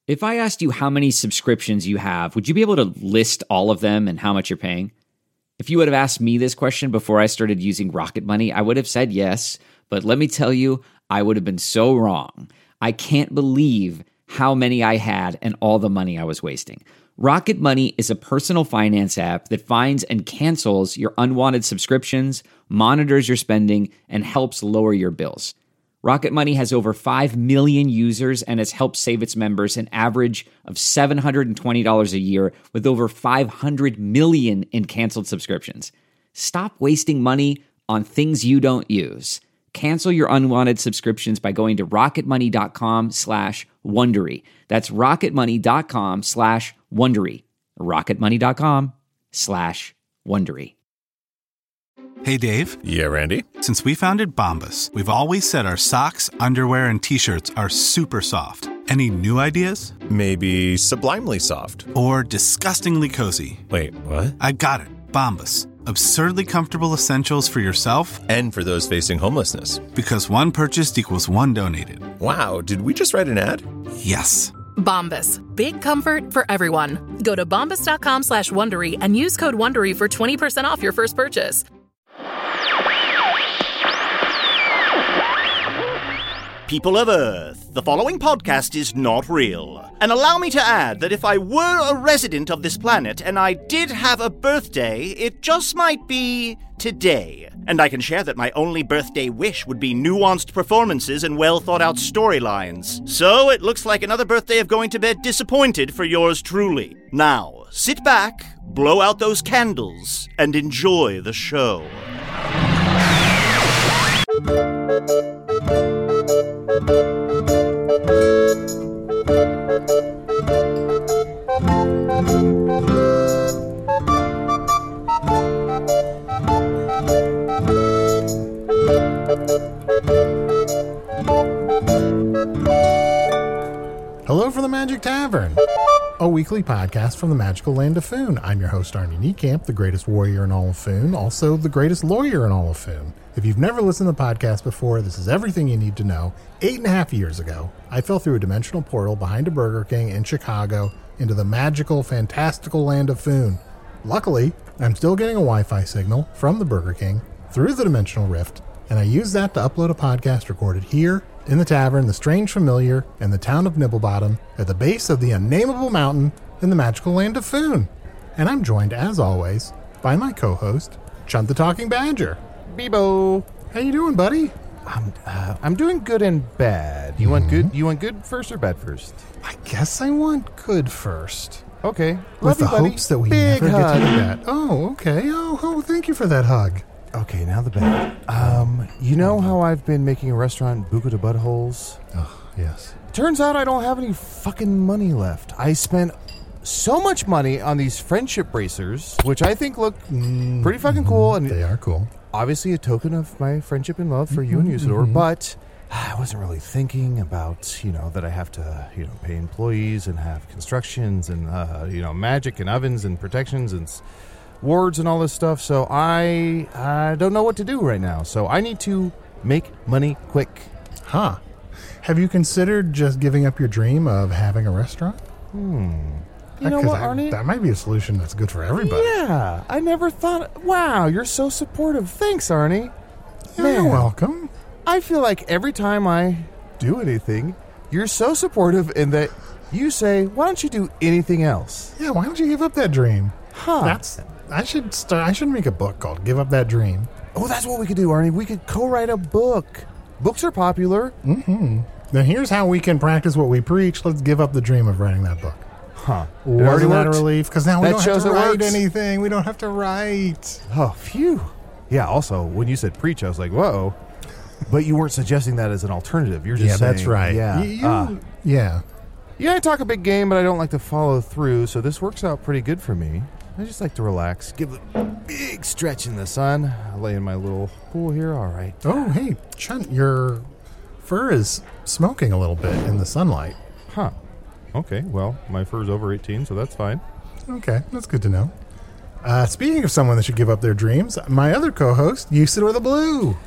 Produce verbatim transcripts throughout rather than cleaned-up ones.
If I asked you how many subscriptions you have, would you be able to list all of them and how much you're paying? If you would have asked me this question before I started using Rocket Money, I would have said yes, but let me tell you, I would have been so wrong. I can't believe how many I had and all the money I was wasting. Rocket Money is a personal finance app that finds and cancels your unwanted subscriptions, monitors your spending, and helps lower your bills. Rocket Money has over five million users and has helped save its members an average of seven hundred twenty dollars a year with over five hundred million in canceled subscriptions. Stop wasting money on things you don't use. Cancel your unwanted subscriptions by going to rocketmoney.com slash Wondery. That's rocketmoney.com slash Wondery. rocketmoney.com slash Wondery. Hey, Dave. Yeah, Randy? Since we founded Bombas, we've always said our socks, underwear, and T-shirts are super soft. Any new ideas? Maybe sublimely soft. Or disgustingly cozy. Wait, what? I got it. Bombas. Absurdly comfortable essentials for yourself and for those facing homelessness. Because one purchased equals one donated. Wow, did we just write an ad? Yes. Bombas. Big comfort for everyone. Go to bombas.com slash Wondery and use code Wondery for twenty percent off your first purchase. People of Earth, the following podcast is not real. And allow me to add that if I were a resident of this planet and I did have a birthday, it just might be today. And I can share that my only birthday wish would be nuanced performances and well-thought-out storylines. So it looks like another birthday of going to bed disappointed for yours truly. Now, sit back, blow out those candles, and enjoy the show. Hello from the Magic Tavern, a weekly podcast from the magical land of Foon. I'm your host, Arnie Niekamp, the greatest warrior in all of Foon, also the greatest lawyer in all of Foon. If you've never listened to the podcast before, this is everything you need to know. Eight and a half years ago, I fell through a dimensional portal behind a Burger King in Chicago into the magical, fantastical land of Foon. Luckily, I'm still getting a Wi-Fi signal from the Burger King through the dimensional rift, and I use that to upload a podcast recorded here in the tavern, the strange familiar, in the town of Nibblebottom, at the base of the unnameable mountain in the magical land of Foon. And I'm joined, as always, by my co-host, Chunt the Talking Badger. Bebo. How you doing, buddy? I'm uh, I'm doing good and bad. You mm-hmm. want good? You want good first or bad first? I guess I want good first. Okay. With Love the you, buddy. hopes that we Big never hug. get to do that. Oh, okay. Oh, oh, thank you for that hug. Okay, now the bad. Um, you know how I've been making a restaurant, Buca de Buttholes? Oh, yes. Turns out I don't have any fucking money left. I spent so much money on these friendship bracers, which I think look mm, pretty fucking mm-hmm. cool. And they are cool. Obviously a token of my friendship and love for mm-hmm, you and Usador, mm-hmm. but I wasn't really thinking about, you know, that I have to, you know, pay employees and have constructions and, uh, you know, magic and ovens and protections and s- wards and all this stuff. So I, I don't know what to do right now. So I need to make money quick. Huh. Have you considered just giving up your dream of having a restaurant? Hmm. You know what, I, Arnie? That might be a solution that's good for everybody. Yeah, I never thought. Wow, you're so supportive. Thanks, Arnie. Yeah, Man, you're welcome. I feel like every time I do anything, you're so supportive in that you say, "Why don't you do anything else?" Yeah, why don't you give up that dream? Huh? That's. I should start. I should make a book called "Give Up That Dream." Oh, that's what we could do, Arnie. We could co-write a book. Books are popular. Mm-hmm. Now here's how we can practice what we preach. Let's give up the dream of writing that book. Huh. Wasn't that a relief? Because now we that don't shows have to it write works. anything. We don't have to write. Oh, phew. Yeah, also, when you said preach, I was like, whoa. But you weren't suggesting that as an alternative. You're just yeah, saying... that's right. Yeah, you, you, uh, yeah. Yeah, I talk a big game, but I don't like to follow through, so this works out pretty good for me. I just like to relax, give a big stretch in the sun. I lay in my little pool here. All right. Oh, hey, Chunt, your fur is smoking a little bit in the sunlight. Huh. Okay, well, my fur's over eighteen, so that's fine. Okay, that's good to know. Uh, speaking of someone that should give up their dreams, my other co-host, Usador the Blue.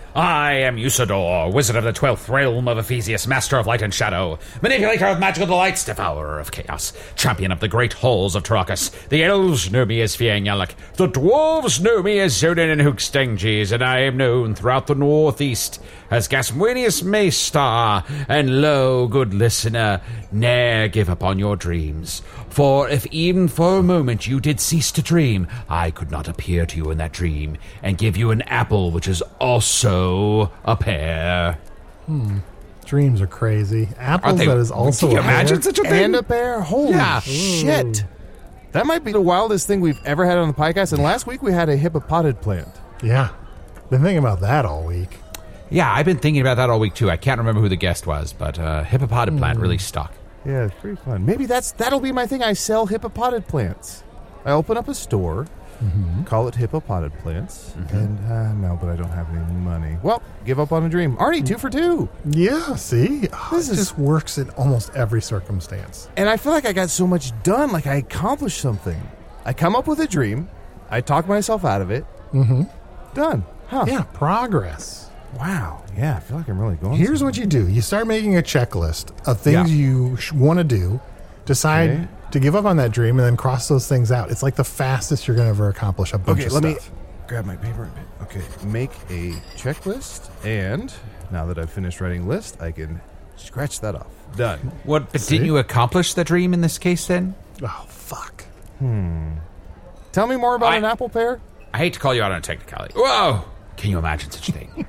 I am Usador, wizard of the twelfth realm of Ephesius, master of light and shadow, manipulator of magical delights, devourer of chaos, champion of the great halls of Tarakas. The elves know me as Fiangyalak, the dwarves know me as Zodan and Hookstanges, and I am known throughout the northeast as Gasmuenius Maystar. And lo, good listener, ne'er give up on your dreams. For if even for a moment you did cease to dream, I could not appear to you in that dream and give you an apple which is also a pear. Hmm. Dreams are crazy. Apples that is also Can you a imagine pear? such a thing? And a pear? Holy Yeah. shit. That might be the wildest thing we've ever had on the podcast. And last week we had a hippopotid plant. Yeah. Been thinking about that all week. Yeah, I've been thinking about that all week too. I can't remember who the guest was, but uh, hippopotid plant really stuck. Yeah, it's pretty fun. Maybe that's that'll be my thing. I sell hippopotid plants. I open up a store, mm-hmm. call it Hippopotid Plants, mm-hmm. and uh, no, but I don't have any money. Well, give up on a dream. Arnie, two for two. Yeah, see? Oh, This it is- just works in almost every circumstance. And I feel like I got so much done, like I accomplished something. I come up with a dream, I talk myself out of it, Mm-hmm. done. Huh. Yeah, progress. Wow. Yeah, I feel like I'm really going Here's somewhere. what you do. You start making a checklist of things Yeah. you sh- want to do, decide Okay. to give up on that dream, and then cross those things out. It's like the fastest you're going to ever accomplish a bunch Okay, of let stuff. me grab my paper and pen. Okay, make a checklist, and now that I've finished writing list, I can scratch that off. Done. What? But didn't you accomplish the dream in this case then? Oh, fuck. Hmm. Tell me more about I- an apple pear. I hate to call you out on a technicality. Whoa! Can you imagine such a thing?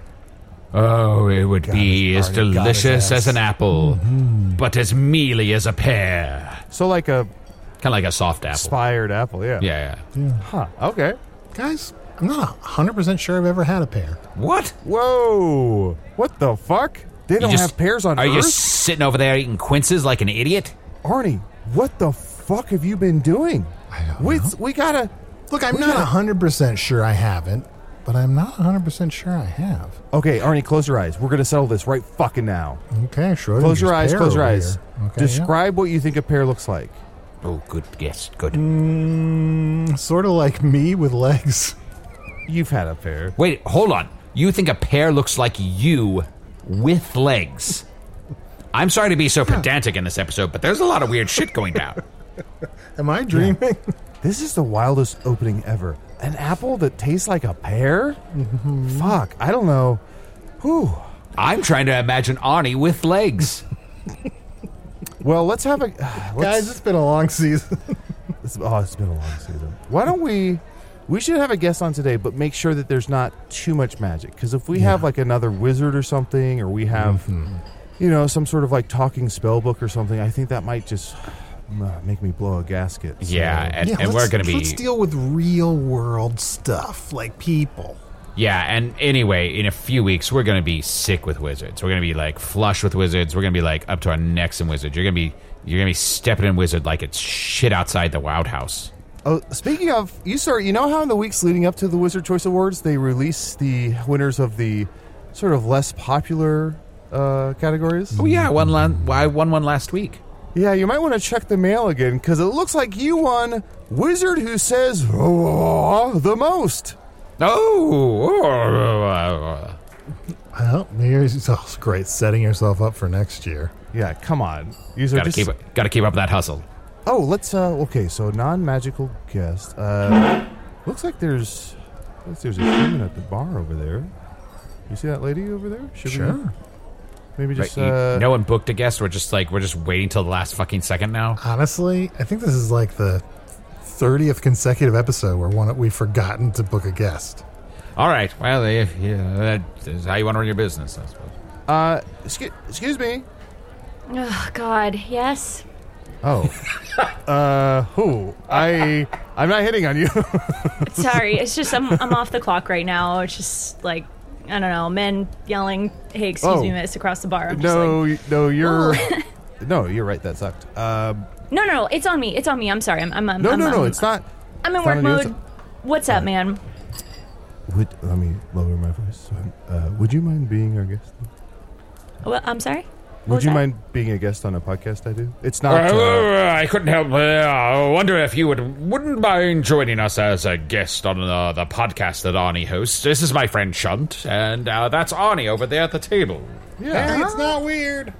Oh, it would Got be his- as already got his delicious ass. as an apple, but as mealy as a pear. So like a Kind of like a soft apple. expired apple, yeah. Yeah, yeah. Huh. Okay. Guys, I'm not one hundred percent sure I've ever had a pear. What? Whoa. What the fuck? They You don't just- have pears on Are Earth? you just sitting over there eating quinces like an idiot? Arnie, what the fuck have you been doing? I don't we, know. we gotta... Look, I'm we not gotta- one hundred percent sure I haven't, but I'm not one hundred percent sure I have. Okay, Arnie, close your eyes. We're gonna settle this right fucking now. Okay, sure. Close your eyes, close your eyes. Okay, Describe what you think a pear looks like. Oh, good. Yes, good. yeah. Mm, sort of like me with legs. You've had a pear. Wait, hold on. You think a pear looks like you with legs? I'm sorry to be so pedantic in this episode, but there's a lot of weird shit going down. Am I dreaming? This is the wildest opening ever. An apple that tastes like a pear? Mm-hmm. Fuck, I don't know. Whew. I'm trying to imagine Arnie with legs. Well, let's have a... Uh, let's, Guys, it's been a long season. it's, oh, it's been a long season. Why don't we... We should have a guest on today, but make sure that there's not too much magic. Because if we Yeah. have like another wizard or something, or we have, Mm-hmm. you know, some sort of like talking spell book or something, I think that might just uh, make me blow a gasket. So- Yeah, and, yeah, and we're let's- going to be... Let's deal with real world stuff, like people. Yeah, and anyway, in a few weeks, we're going to be sick with wizards. We're going to be, like, flush with wizards. We're going to be, like, up to our necks in wizards. You're going to be you're gonna be stepping in wizard like it's shit outside the Wild House. Oh, speaking of, you sir, you know how in the weeks leading up to the Wizard Choice Awards, they release the winners of the sort of less popular uh, categories? Oh, yeah, I won, la- I won one last week. Yeah, you might want to check the mail again, because it looks like you won Wizard Who Says oh, the most. Oh! Well, here's oh, great, setting yourself up for next year. Yeah, come on. You sir, Gotta just- keep, gotta keep up that hustle. Oh, let's, uh, okay, so non-magical guest. Uh, looks like there's, looks there's a human at the bar over there. You see that lady over there? Should Sure. we maybe just, Right, you- uh... no one booked a guest. We're just like we're just waiting till the last fucking second now. Honestly, I think this is like the thirtieth consecutive episode where one we've forgotten to book a guest. All right. Well, if, yeah, that is how you want to run your business, I suppose. Uh, excuse, excuse me. Oh, God, yes? Oh. uh, who? I, I'm not hitting on you. Sorry, it's just I'm, I'm off the clock right now. It's just like, I don't know, men yelling, hey, excuse Oh. me, miss, across the bar. I'm just no, like, y- no, you're... "Whoa." no, you're right, that sucked. Um, no, no, no, it's on me. It's on me. I'm sorry. I'm, I'm, I'm no, I'm, no, no, I'm, it's not... I'm in it's work not on you, mode. it's- What's up, man? Would, let me lower my voice. Uh, would you mind being our guest? Well, I'm sorry? Would was you that? mind being a guest on a podcast I do? It's not. Uh, Uh, I couldn't help. Uh, I wonder if you would wouldn't mind joining us as a guest on uh, the podcast that Arnie hosts. This is my friend Shunt, and uh, that's Arnie over there at the table. yeah. Hey, it's not weird.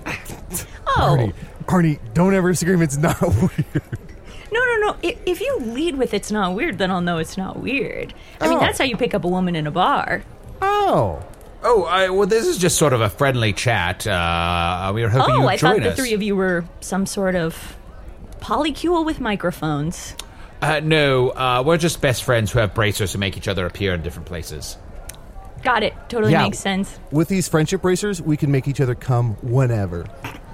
Oh, Arnie, Arnie, don't ever scream. It's not weird. no, no, no. If, if you lead with "it's not weird," then I'll know it's not weird. I mean, Oh. that's how you pick up a woman in a bar. Oh. Oh, I, well, this is just sort of a friendly chat. Uh, we were hoping Oh, you'd I join thought the us. three of you were some sort of polycule with microphones. Uh, no, uh, we're just best friends who have bracers who make each other appear in different places. Got it. Totally Yeah. makes sense. With these friendship racers, we can make each other come whenever.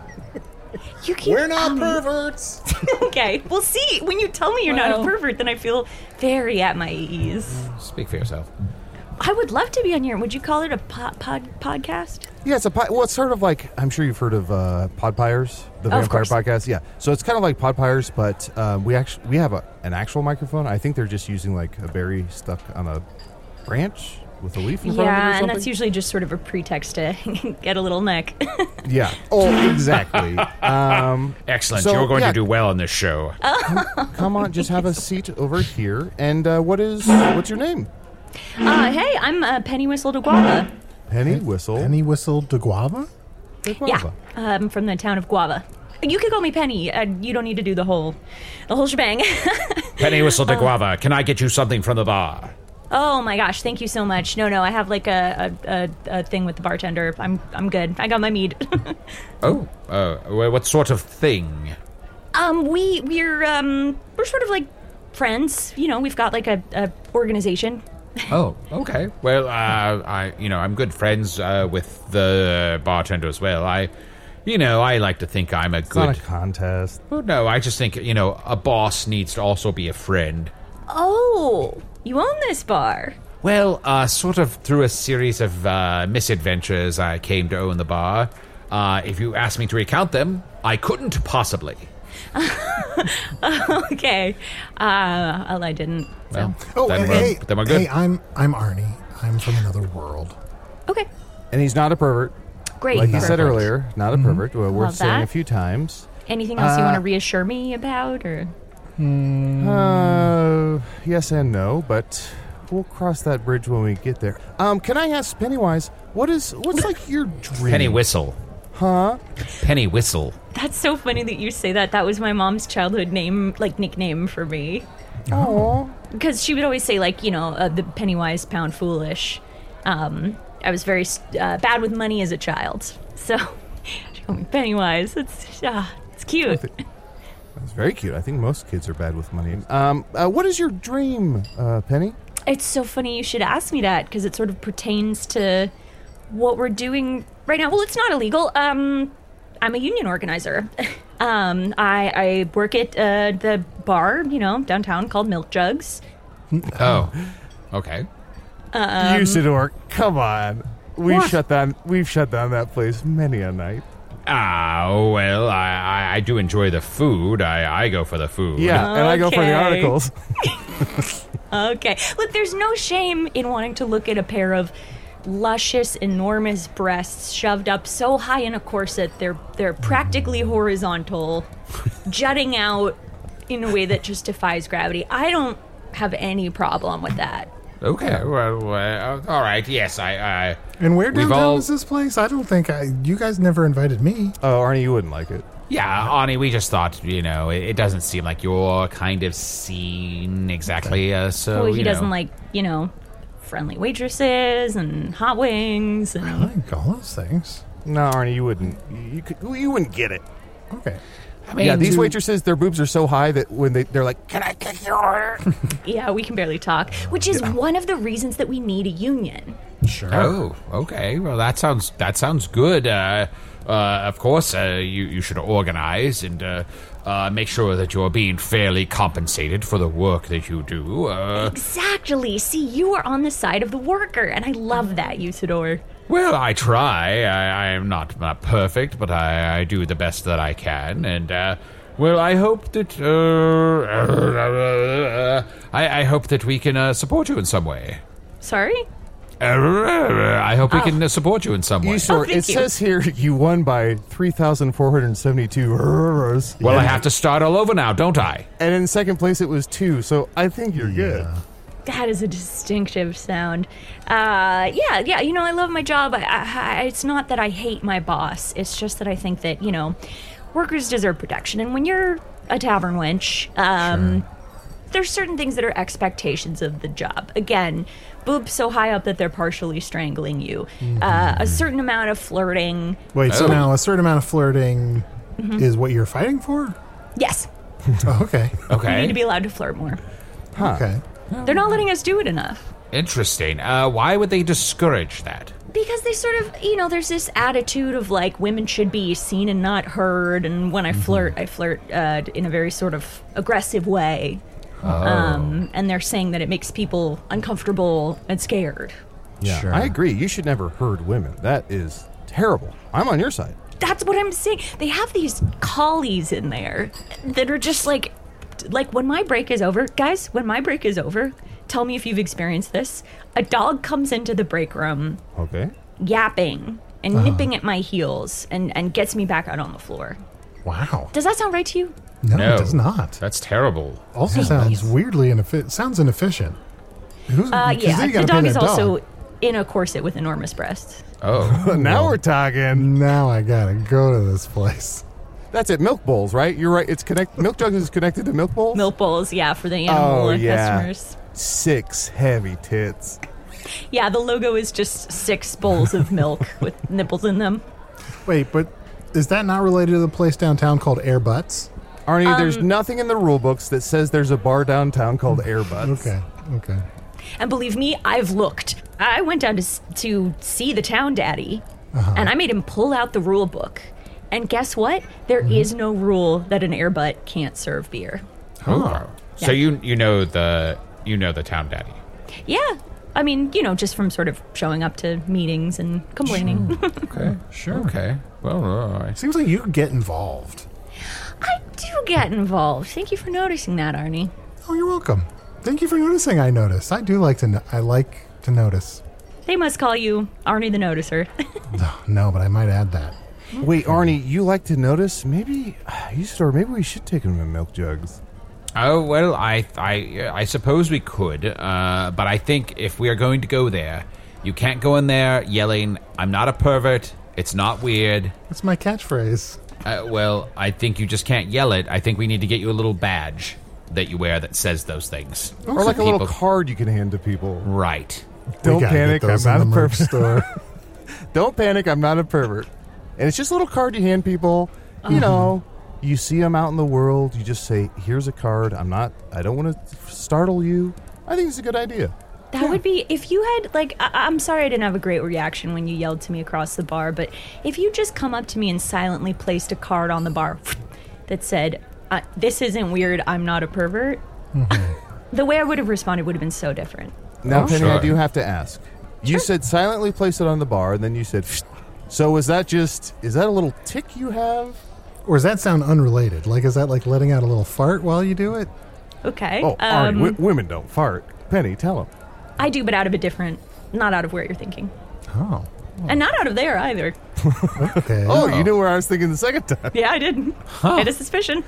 You keep We're not um, perverts. Okay, well, see, when you tell me you're not Well- a pervert, then I feel very at my ease. Speak for yourself. I would love to be on here. Would you call it a pod, pod podcast? Yeah, it's a pod, well, it's sort of like, I'm sure you've heard of uh, Podpires, the Of vampire course. podcast. Yeah, so it's kind of like Podpires, but um, we actually we have a, an actual microphone. I think they're just using like a berry stuck on a branch with a leaf in front of it or Yeah, and something. that's usually just sort of a pretext to get a little neck. Yeah. Oh, exactly. um, Excellent. So, You're going yeah. to do well on this show. come on, just have a seat over here. And uh, what is what's your name? uh, hey, I'm uh, Penny Whistle de Guava. Penny Whistle. Penny Whistle de Guava? de Yeah, Guava. um, from the town of Guava. You could call me Penny. Uh, you don't need to do the whole, the whole shebang. Penny Whistle de Guava, can I get you something from the bar? Oh my gosh, thank you so much. No, no, I have like a a, a, a thing with the bartender. I'm I'm good. I got my mead. Oh, uh, well, what sort of thing? um, we we're um we're sort of like friends. You know, we've got like a, a organization. Oh, okay. Well, uh, I, you know, I'm good friends uh, with the bartender as well. I, you know, I like to think I'm a It's good. not a contest. Oh, no, I just think you know a boss needs to also be a friend. Oh, you own this bar. Well, uh, sort of through a series of uh, misadventures, I came to own the bar. Uh, if you asked me to recount them, I couldn't possibly. Okay. Uh, well, I didn't. So. Well, Oh, then, and we're, hey, then we're good. hey, I'm I'm Arnie. I'm from another world. Okay. And he's not a pervert. Great. Like you said Perfect. earlier, not a pervert. Well, worth Love saying that. a few times. Anything else you Uh, want to reassure me about, or? Uh, yes and no, but we'll cross that bridge when we get there. Um, can I ask Pennywise, what is what's like your dream? Penny Whistle. Huh? Penny Whistle. That's so funny that you say that. That was my mom's childhood name, like nickname for me. Oh. Because she would always say, like, you know, uh, the Pennywise, pound foolish. Um, I was very uh, bad with money as a child, so she called me Pennywise. It's uh, it's cute. That's very cute. I think most kids are bad with money. Um, uh, what is your dream, uh, Penny? It's so funny you should ask me that because it sort of pertains to what we're doing right now. Well, it's not illegal. Um, I'm a union organizer. um, I, I work at uh, the bar, you know, downtown called Milk Jugs. Oh, okay. Um, Usador, come on. We What? shut down. We've shut down that place many a night. Ah, well, I, I, I do enjoy the food. I, I go for the food. Yeah, and I go for the Okay. articles. Okay. Look, there's no shame in wanting to look at a pair of luscious, enormous breasts shoved up so high in a corset they're they're practically horizontal, jutting out in a way that just defies gravity. I don't have any problem with that. Okay. Well, well, all right. Yes, I. I And where We've downtown all- is this place? I don't think I. You guys never invited me. Oh, Arnie, you wouldn't like it. yeah, Ani, we just thought, you know, it, it doesn't seem like your kind of scene exactly. Uh, so Well, he you doesn't know. like, you know, friendly waitresses and hot wings and I like all those things. No, Arnie, you wouldn't. You could. You wouldn't get it. Okay. I mean, Yeah, these to- waitresses, their boobs are so high that when they they're like, "Can I take your order?" yeah, we can barely talk, which is one of the reasons that we need a union. Sure. Oh, okay. Well, that sounds that sounds good. Uh, uh, of course, uh, you you should organize and uh, uh, make sure that you're being fairly compensated for the work that you do. Uh, Exactly. See, you are on the side of the worker, and I love that, Usador. well, I try. I, I am not, not perfect, but I, I do the best that I can. And uh, well, I hope that uh, uh, I, I hope that we can uh, support you in some way. Sorry? Uh, I hope we Oh. can uh, support you in some way. Esor, thank it you. says here you won by three thousand four hundred seventy-two euros. Well, I have to start all over now, don't I? And in second place, it was two, so I think you're good. That is a distinctive sound. Uh, yeah, yeah. You know, I love my job. I, I, it's not that I hate my boss. It's just that I think that you know, workers deserve protection. And when you're a tavern wench, um, there's certain things that are expectations of the job. Again, boobs so high up that they're partially strangling you. Uh, a certain amount of flirting. Wait, so Oh. now a certain amount of flirting Mm-hmm. is what you're fighting for? Yes, Oh, okay. you Okay. need to be allowed to flirt more. Okay. They're not letting us do it enough. Interesting. Uh, why would they discourage that? Because they sort of, you know, there's this attitude of like women should be seen and not heard. And when I flirt, I flirt uh, in a very sort of aggressive way. Um, and they're saying that it makes people uncomfortable and scared. Yeah, Sure. I agree. You should never herd women. That is terrible. I'm on your side. That's what I'm saying. They have these collies in there that are just like, like when my break is over, guys, when my break is over, tell me if you've experienced this. A dog comes into the break room Okay. yapping and nipping at my heels and, and gets me back out on the floor. Wow. Does that sound right to you? No, No. it does not. That's terrible. Also sounds weirdly inefficient. Sounds inefficient. Who's, Uh, 'cause yeah, then you the gotta pay dog is that also in a corset with enormous breasts. Oh. Now we're talking. Now I gotta go to this place. That's at Milk Bowls, right? You're right. It's connect. Milk Jugs is connected to Milk Bowls. Milk bowls, yeah, for the animal Oh, yeah. customers. Six heavy tits. Yeah, the logo is just six bowls of milk with nipples in them. Wait, but is that not related to the place downtown called Air Butts? Arnie, Um, there's nothing in the rule books that says there's a bar downtown called Air Butts. Okay, okay. And believe me, I've looked. I went down to s- to see the town daddy, and I made him pull out the rule book. And guess what? There is no rule that an airbutt can't serve beer. Oh. So Yeah. you you know the you know the town daddy. Yeah. I mean, you know, just from sort of showing up to meetings and complaining. Okay. Sure. Okay. Well, all right. Seems like you could get involved. I do get involved. Thank you for noticing that, Arnie. Oh, you're welcome. Thank you for noticing. I noticed. I do like to. No- I like to notice. They must call you Arnie the Noticer. No, but I might add that. Wait, Arnie, you like to notice? Maybe, you store. Maybe we should take him to Milk Jugs. Oh well, I I I suppose we could, uh, but I think if we are going to go there, you can't go in there yelling, "I'm not a pervert. It's not weird." That's my catchphrase. Uh, well, I think you just can't yell it. I think we need to get you a little badge that you wear that says those things. Or like a little People- card you can hand to people. Right. Don't We gotta panic, get those I'm not in a the merch pervert. store. Don't panic, I'm not a pervert. And it's just a little card you hand people. You know, you see them out in the world. You just say, "Here's a card. I'm not. I don't want to startle you." I think it's a good idea. That would be if you had like I- I'm sorry I didn't have a great reaction when you yelled to me across the bar, but if you just come up to me and silently placed a card on the bar that said, uh, "This isn't weird. I'm not a pervert," the way I would have responded would have been so different. Now, Oh, Penny, sure. I do have to ask. You said silently place it on the bar, and then you said, "Psst." So is that just, is that a little tick you have? Or does that sound unrelated? Like, is that like letting out a little fart while you do it? Okay. Oh, Arnie, um, w- women don't fart. Penny, tell them. I do, but out of a different, not out of where you're thinking, Oh, and not out of there either. okay. Oh, you knew where I was thinking the second time. Yeah, I did. I had a suspicion.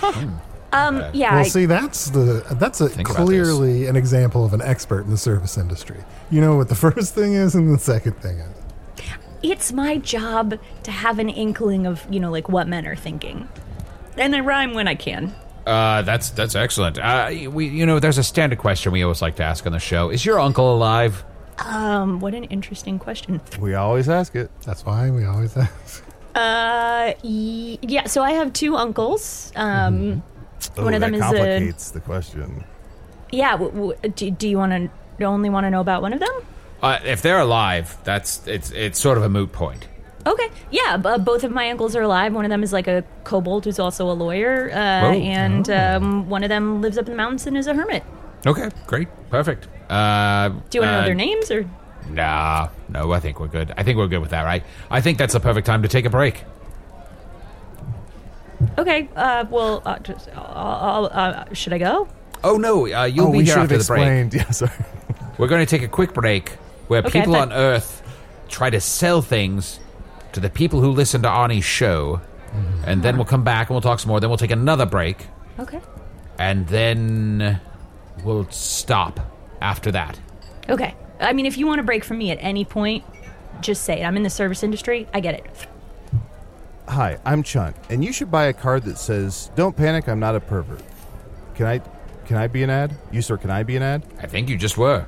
Um, yeah. Well, I- see, that's the that's a Think about clearly an example of an expert in the service industry. You know what the first thing is and the second thing is. it's my job to have an inkling of, you know, like what men are thinking. And I rhyme when I can. Uh, that's that's excellent. Uh, we you know there's a standard question we always like to ask on the show. Is your uncle alive? Um, what an interesting question. We always ask it. That's why we always ask. Uh, y- yeah, so I have two uncles. Um, Oh, one of that them is a, complicates the question. yeah, w- w- do, do you want to only want to know about one of them? Uh, if they're alive, that's it's it's sort of a moot point. Okay, yeah, b- both of my uncles are alive. One of them is like a kobold who's also a lawyer, uh, Whoa. and um, one of them lives up in the mountains and is a hermit. Okay, great, perfect. Uh, Do you want to uh, know their names or? Nah, no, I think we're good. I think we're good with that, right? I think that's the perfect time to take a break. Okay, uh, well, uh, just, I'll, I'll, uh, should I go? Oh no, uh, you'll oh, be we here should have after the break. explained. Yeah, sorry. We're going to take a quick break. where Okay, people but- on Earth try to sell things to the people who listen to Arnie's show, and then we'll come back and we'll talk some more. Then we'll take another break, Okay. and then we'll stop after that. Okay. I mean, if you want to break from me at any point, just say it. I'm in the service industry. I get it. Hi, I'm Chunt, and you should buy a card that says, "Don't panic, I'm not a pervert." Can I, can I be an ad? You, sir, can I be an ad? I think you just were.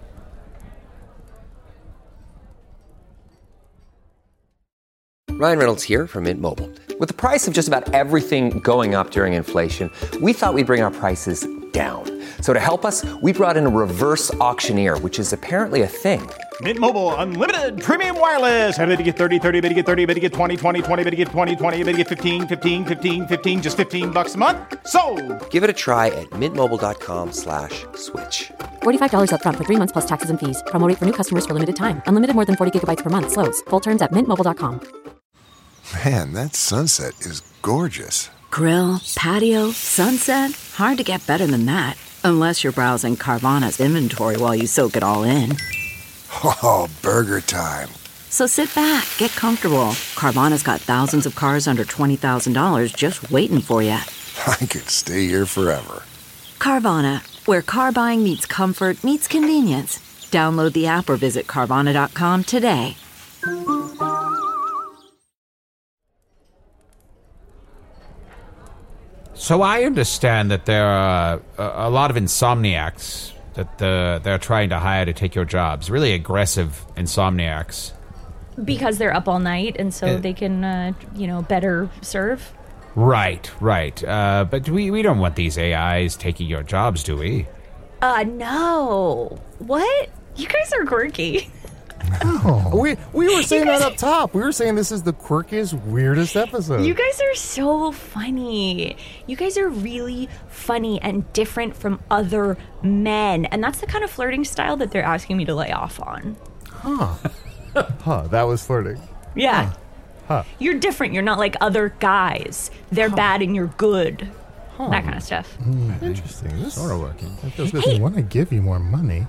Ryan Reynolds here from Mint Mobile. With the price of just about everything going up during inflation, we thought we'd bring our prices down. So to help us, we brought in a reverse auctioneer, which is apparently a thing. Mint Mobile Unlimited Premium Wireless. How to get thirty, thirty, how to get thirty, how to get twenty, twenty, twenty, how to get twenty, twenty, how to get fifteen, fifteen, fifteen, fifteen, just fifteen bucks a month? Sold! Give it a try at mintmobile.com slash switch. forty-five dollars up front for three months plus taxes and fees. Promo rate for new customers for limited time. Unlimited more than forty gigabytes per month. Slows full terms at mint mobile dot com. Man, that sunset is gorgeous. Grill, patio, sunset. Hard to get better than that. Unless you're browsing Carvana's inventory while you soak it all in. Oh, burger time. So sit back, get comfortable. Carvana's got thousands of cars under twenty thousand dollars just waiting for you. I could stay here forever. Carvana, where car buying meets comfort, meets convenience. Download the app or visit Carvana dot com today. So I understand that there are a, a lot of insomniacs that uh, they're trying to hire to take your jobs. Really aggressive insomniacs. Because they're up all night, and so Uh, they can, uh, you know, better serve. Right, right. Uh, but we, we don't want these A Is taking your jobs, do we? Uh, no. What? You guys are quirky. Oh. We we were saying guys- that up top. We were saying this is the quirkiest, weirdest episode. You guys are so funny. You guys are really funny and different from other men. And that's the kind of flirting style that they're asking me to lay off on. Huh. Huh, that was flirting. Yeah. Huh. You're different. You're not like other guys. They're bad and you're good. Huh. That kind of stuff. Interesting. This Sort of working. that feels good. They want to give you more money.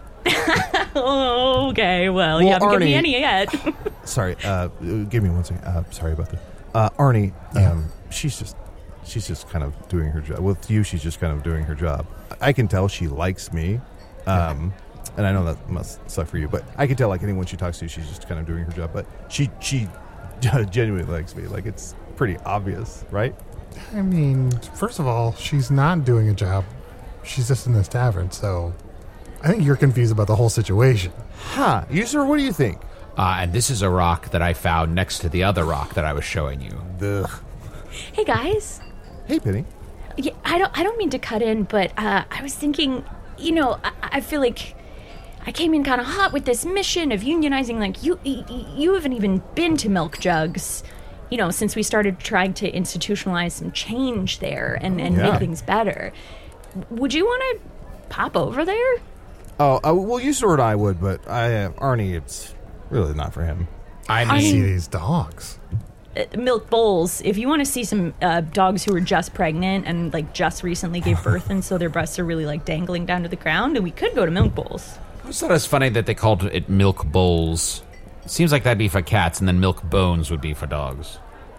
Oh, okay. Well, you Well, haven't given me Arnie- any yet. Sorry, uh, give me one second. Uh, sorry about that. Uh, Arnie, um, she's just, she's just kind of doing her job. With you, she's just kind of doing her job. I can tell she likes me, um, and I know that must suck for you, but I can tell like anyone she talks to, she's just kind of doing her job. But she, she genuinely likes me. Like it's pretty obvious, right? I mean, first of all, she's not doing a job. She's just in this tavern, so I think you're confused about the whole situation. Huh. You, sir, what do you think? Uh, and this is a rock that I found next to the other rock that I was showing you. Ugh. Hey, guys. Hey, Penny. Yeah, I don't. I don't mean to cut in, but uh, I was thinking. You know, I, I feel like I came in kind of hot with this mission of unionizing. Like you, y- y- you haven't even been to Milk Jugs, you know, since we started trying to institutionalize some change there and, and Yeah. make things better. Would you want to pop over there? Oh, uh, well, you sir and I would, but I, uh, Arnie, it's really not for him. I I see mean, these dogs. Uh, Milk Bowls. If you want to see some uh, dogs who are just pregnant and like just recently gave birth, and so their breasts are really like dangling down to the ground, and we could go to Milk Bowls. I just thought it was funny that they called it milk bowls. Seems like that'd be for cats, and then milk bones would be for dogs.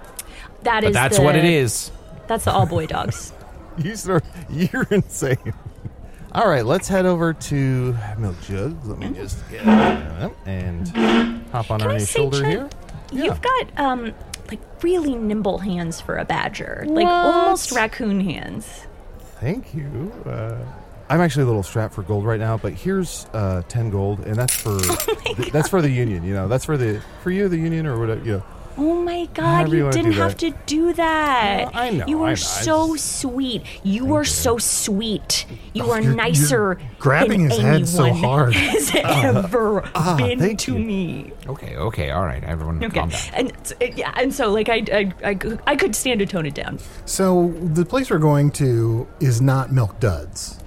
That But is that's the- what it is. That's the all boy dogs. You sir, you're insane. All right, let's head over to Milk Jugs. Let me just get uh, and hop on Can I Arnie's say, shoulder Chet, here. You've got um like really nimble hands for a badger, like almost raccoon hands. Thank you. Uh, I'm actually a little strapped for gold right now, but here's uh, ten gold, and that's for th- that's for the union. You know, that's for the for you, the union, or whatever. You know. Oh my God! However you You wanna didn't do have that. to do that. Well, I know, You I know, I are so just- sweet. You are so sweet. You are you're- nicer. you're grabbing than his head so anyone hard. has ever ah, been thank to you. me. Okay, okay, all right, everyone, Okay, calm down. and s- yeah, and so like I, I, I, I could stand to tone it down. So the place we're going to is not Milk Duds.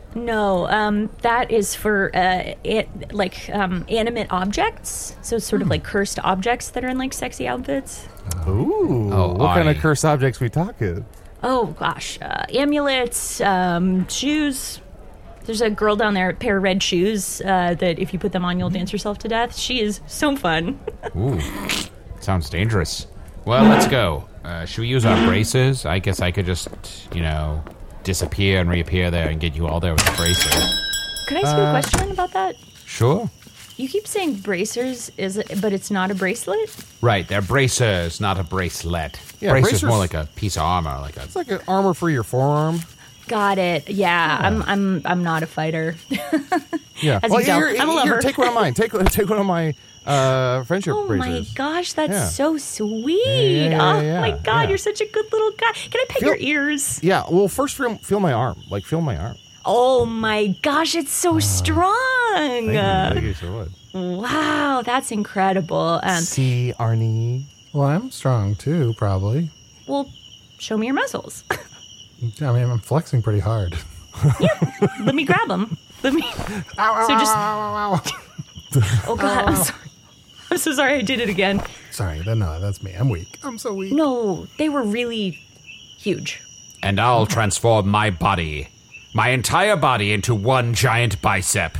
No, um, that is for uh, it, like um, animate objects. So it's sort of like cursed objects that are in like sexy outfits. Ooh, Oh, what kind of Arnie. cursed objects we talking? Oh gosh, uh, amulets, um, shoes. There's a girl down there, a pair of red shoes, uh, that if you put them on, you'll dance yourself to death. She is so fun. Ooh, sounds dangerous. Well, let's go. Uh, should we use our braces? I guess I could just, you know, disappear and reappear there and get you all there with the braces. Could I ask you Uh, a question about that? Sure. You keep saying bracers, is it, but it's not a bracelet? Right, they're bracers, not a bracelet. Yeah, bracers, bracers- more like a piece of armor, like a. It's like an armor for your forearm. Got it. Yeah, I'm I'm I'm not a fighter. Yeah. As well, you can tell, here, I'm a here, lover. take one of mine. Take take one of my uh, friendship Oh bracers. my gosh, that's Yeah. so sweet. Yeah, yeah, oh yeah, my yeah, god, yeah. you're such a good little guy. Can I pet Feel- your ears? Yeah. Well, first feel, feel my arm. Like feel my arm. Oh my gosh, it's so strong. Thank you. Thank you so much. Wow, that's incredible. Um, See, Arnie. Well, I'm strong too, probably. well, show me your muscles. I mean, I'm flexing pretty hard. Let me grab them. Let me. Ow, so ow, just. ow, ow, ow. Oh god, I'm sorry. I'm so sorry I did it again. Sorry, that, no, that's me. I'm weak. I'm so weak. No, they were really huge. And I'll transform my body, my entire body, into one giant bicep.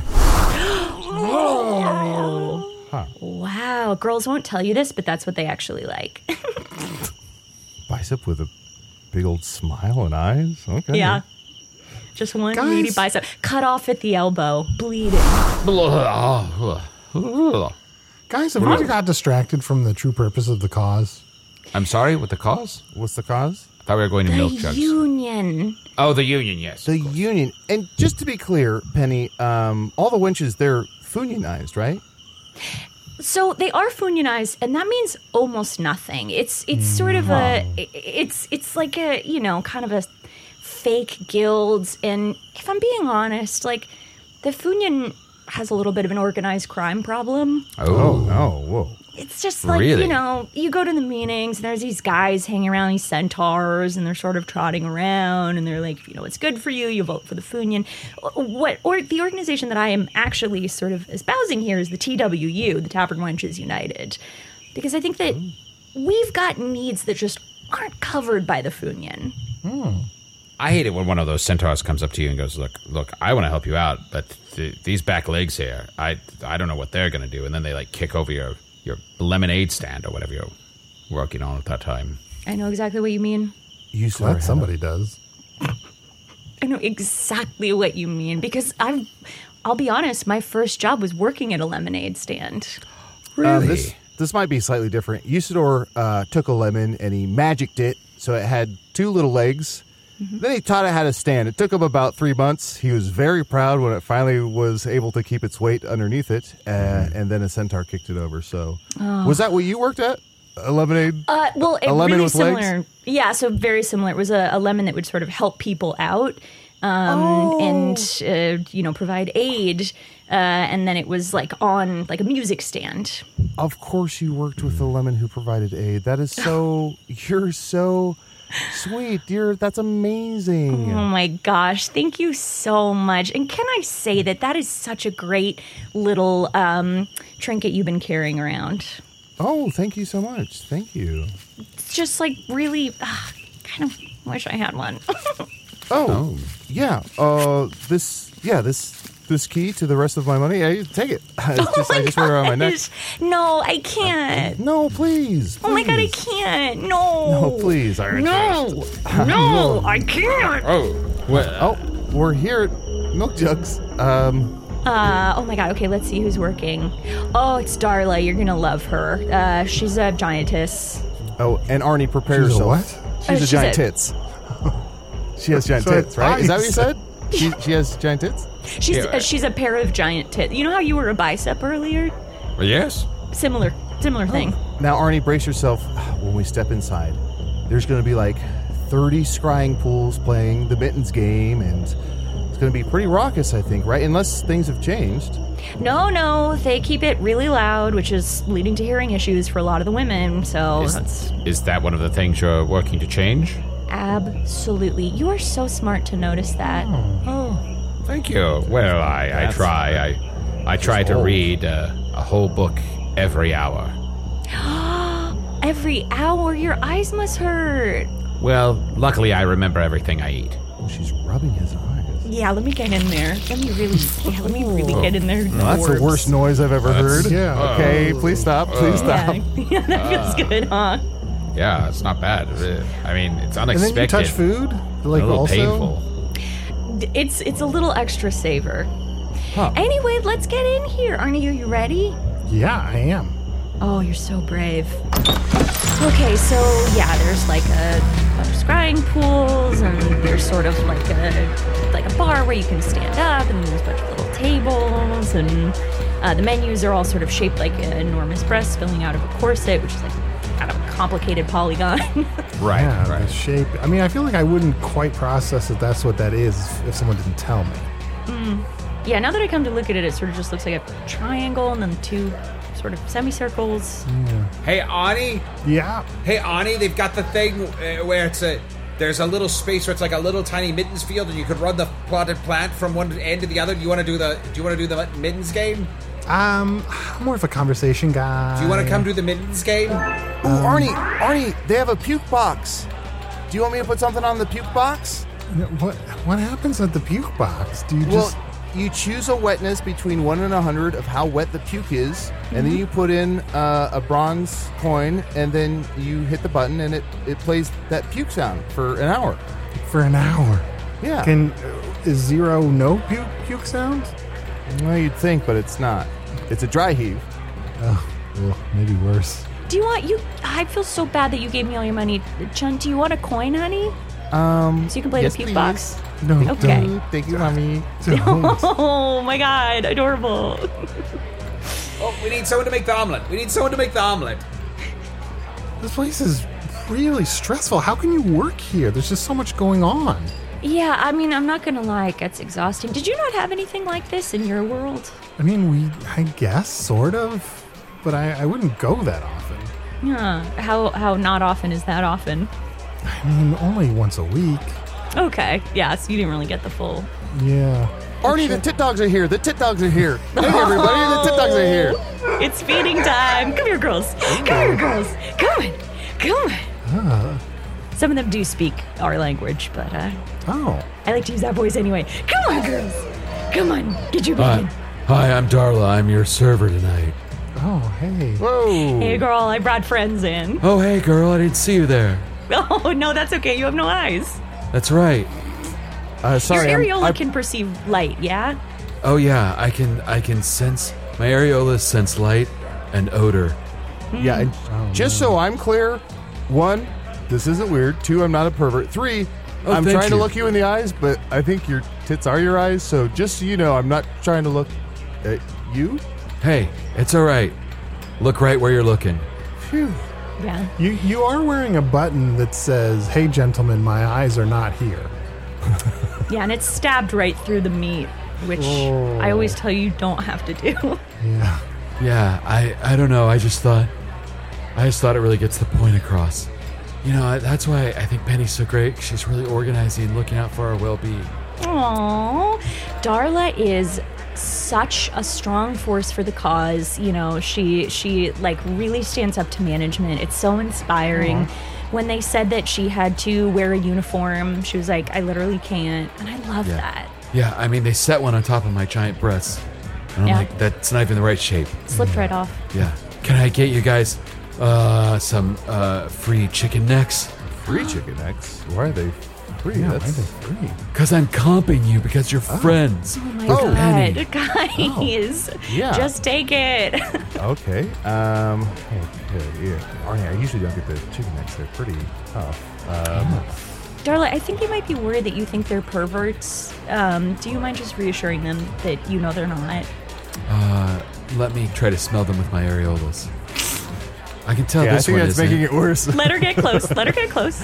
Oh. Huh. Wow, girls won't tell you this, but that's what they actually like. Bicep with a big old smile and eyes. Okay. Yeah. Just one Guys. meaty bicep. Cut off at the elbow. Bleeding. Guys, have we got distracted from the true purpose of the cause? I'm sorry, what the cause? What's the cause? I thought we were going to milk The jugs. union. Oh, the union, yes. The union. And just to be clear, Penny, um, all the winches, they're unionized, right? So they are unionized, and that means almost nothing. It's it's sort of a it's it's like a you know kind of a fake guilds. And if I'm being honest, like the Funion has a little bit of an organized crime problem. Oh, no. Whoa. It's just like, Really? you know, you go to the meetings and there's these guys hanging around these centaurs and they're sort of trotting around and they're like, you know, it's good for you, you vote for the Funion. What, or the organization that I am actually sort of espousing here is the T W U, the Tavern Wenches United. Because I think that we've got needs that just aren't covered by the Funion. I hate it when one of those centaurs comes up to you and goes, look, look, I want to help you out, but th- these back legs here, I I don't know what they're going to do. And then they, like, kick over your, your lemonade stand or whatever you're working on at that time. I know exactly what you mean. You Well, that somebody does. I know exactly what you mean because I've, I'll be honest, my first job was working at a lemonade stand. Um, this, this might be slightly different. Usador uh, took a lemon and he magicked it so it had two little legs. Mm-hmm. Then he taught it how to stand. It took him about three months. He was very proud when it finally was able to keep its weight underneath it, uh, and then a centaur kicked it over. So, Oh. was that what you worked at? A lemonade? Uh, well, it a lemon really with similar. legs? Yeah, so very similar. It was a, a lemon that would sort of help people out, um, Oh. and uh, you know provide aid. Uh, and then it was like on like a music stand. Of course, you worked with the lemon who provided aid. That is so. You're so sweet, dear. That's amazing. Oh my gosh, thank you so much. And can I say that that is such a great little um, trinket you've been carrying around? Oh, thank you so much. Thank you. It's just like really, uh, kind of wish I had one. Oh, yeah. Uh, this, yeah, this, this key to the rest of my money. I take it. It's just, I just wear it around my neck. Gosh, no, I can't. No, please. Oh my god, I please. can't. No. No, please. All right, No. No, I can't. Oh, well, Oh, we're here at Milk Jugs. Um, Uh, oh my god, okay, let's see who's working. Oh, it's Darla. You're gonna love her. Uh, she's a giantess. oh, and Arnie, prepare She's a yourself. what? She's Uh, a she's giant a- tits. She has giant So I tits, right? Is that what you thought said? She, she has giant tits? She's Yeah, uh, right. she's a pair of giant tits. You know how you were a bicep earlier? well, yes. Similar, similar thing. Now, Arnie, brace yourself. When we step inside, there's going to be like thirty scrying pools playing the Mittens game, and it's going to be pretty raucous, I think, right? Unless things have changed. No, no, they keep it really loud, which is leading to hearing issues for a lot of the women. So Is, that's is that one of the things you're working to change? absolutely. You are so smart to notice that. Oh, thank you. Well, I, I That's try. right. I I try to old. read uh, a whole book every hour. Every hour, your eyes must hurt. Well, luckily I remember everything I eat. Oh, she's rubbing his eyes. Yeah, let me get in there. Let me really, yeah, let me really get in there. No, that's the worst noise I've ever That's- heard. Yeah. Okay, please stop. Please Yeah, stop. yeah, that feels good, huh? Yeah, it's not bad. I mean, it's And then unexpected. you touch food? Like a little also? painful. It's it's a little extra savor. Huh. Anyway, let's get in here. Aren't you? You ready? Yeah, I am. Oh, you're so brave. Okay, so yeah, there's like a bunch of scrying pools, and there's sort of like a like a bar where you can stand up, and there's a bunch of little tables, and uh, the menus are all sort of shaped like an enormous breast spilling out of a corset, which is like kind of a complicated polygon. Right, Yeah, the right. shape. I mean, I feel like I wouldn't quite process that that's what that is if someone didn't tell me. Mm. Yeah, now that I come to look at it, it sort of just looks like a triangle and then two sort of semicircles. Hey, Ani. Yeah. Hey, Ani, they've got the thing uh, where it's a... There's a little space where it's like a little tiny mittens field, and you could run the plotted plant from one end to the other. Do you want to do the? Do you want to do the mittens game? Um, I'm more of a conversation guy. Do you want to come do the mittens game? Oh, Arnie, Arnie, they have a puke box. Do you want me to put something on the puke box? What What happens at the puke box? Do you Well, just... you choose a wetness between one and a hundred of how wet the puke is, and then you put in uh, a bronze coin, and then you hit the button, and it, it plays that puke sound for an hour. For an hour? Yeah. Can Is zero no puke, puke sounds? Well, you'd think, but it's not. It's a dry heave. Oh, well, maybe worse. Do you want you? I feel so bad that you gave me all your money, Chun. Do you want a coin, honey? Um, So you can play yes, the puke please. box. No, Okay. don't. Thank you, mommy. Don't. Oh my God, adorable. Oh, we need someone to make the omelet. We need someone to make the omelet. This place is really stressful. How can you work here? There's just so much going on. Yeah, I mean, I'm not gonna lie, it gets exhausting. Did you not have anything like this in your world? I mean, we, I guess, sort of. But I, I wouldn't go that often. Yeah. How how not often is that often? I mean, only once a week. Okay. Yeah. So you didn't really get the full. Yeah. Arnie, the tit dogs are here. The tit dogs are here. Hey, everybody, the tit dogs are here. It's feeding time. Come here, girls. Come here, girls. Come on. Come on. Ah. Some of them do speak our language, but uh, Oh. I like to use that voice anyway. Come on, girls. Come on. Get your bacon. Hi, I'm Darla. I'm your server tonight. Oh, hey. Whoa. Hey, girl. I brought friends in. Oh, hey, girl. I didn't see you there. Oh no, that's okay. You have no eyes. That's right. Uh, sorry, Your I'm- areola I- can perceive light. Yeah. Oh yeah, I can. I can sense. My areolas sense light and odor. Yeah, and just so I'm clear, one, this isn't weird. Two, I'm not a pervert. Three, Oh, I'm thank trying to you. look you in the eyes, but I think your tits are your eyes. So just so you know, I'm not trying to look at you. Hey, it's all right. Look right where you're looking. Phew. Yeah. You you are wearing a button that says, "Hey, gentlemen, my eyes are not here." Yeah, and it's stabbed right through the meat, which Oh. I always tell you don't have to do. Yeah. Yeah, I. I don't know. I just thought. I just thought it really gets the point across. You know, I- that's why I think Penny's so great. She's really organizing and looking out for our well-being. Aww. Darla is such a strong force for the cause. You know, she she like really stands up to management. It's so inspiring. Aw. When they said that she had to wear a uniform, she was like, I literally can't. And I love Yeah. that. Yeah, I mean, they set one on top of my giant breasts. And I'm Yeah. like, that's not even the right shape. Slipped right off. Yeah. Can I get you guys uh, some uh, free chicken necks? Free chicken necks? Why are they free? Yeah, That's why are they free? Because I'm comping you because you're friends. Oh my with god, Penny. guys. Yeah. Just take it. okay. Um. Okay. Yeah. Arnie, I usually don't get the chicken necks. They're pretty tough. Um. Darla, I think you might be worried that you think they're perverts. Um, do you mind just reassuring them that you know they're not? Uh, let me try to smell them with my areolas. I can tell Yeah, I this think one that's isn't. making it worse. Let her get close. Let her get close.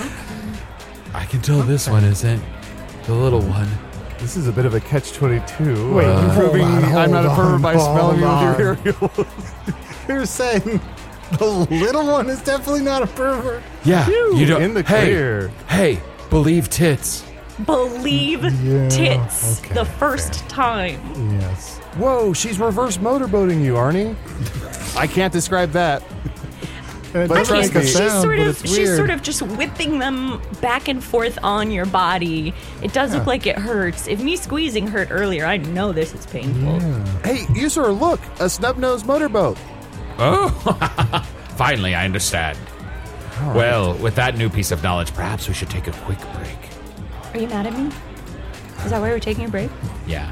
I can tell this one isn't. The little one. This is a bit of a catch twenty-two. Wait, uh, hold proving on, I'm not a hold pervert on, by smelling you hold with your areolas. You're saying the little one is definitely not a pervert? Yeah, Phew, you don't. in the hey, clear. hey, believe tits. Believe Yeah, tits okay, the first time. Yes. Whoa, she's reverse motorboating you, Arnie. I can't describe that. It But does trust make a me- She's sound, sort but of it's she's weird. sort of just whipping them back and forth on your body. It does look like it hurts. If me squeezing hurt earlier, I know this is painful. Hey, user, look, a snub-nosed motorboat. Oh, finally, I understand. Well, with that new piece of knowledge, perhaps we should take a quick break. Are you mad at me? Is that why we're taking a break? Yeah.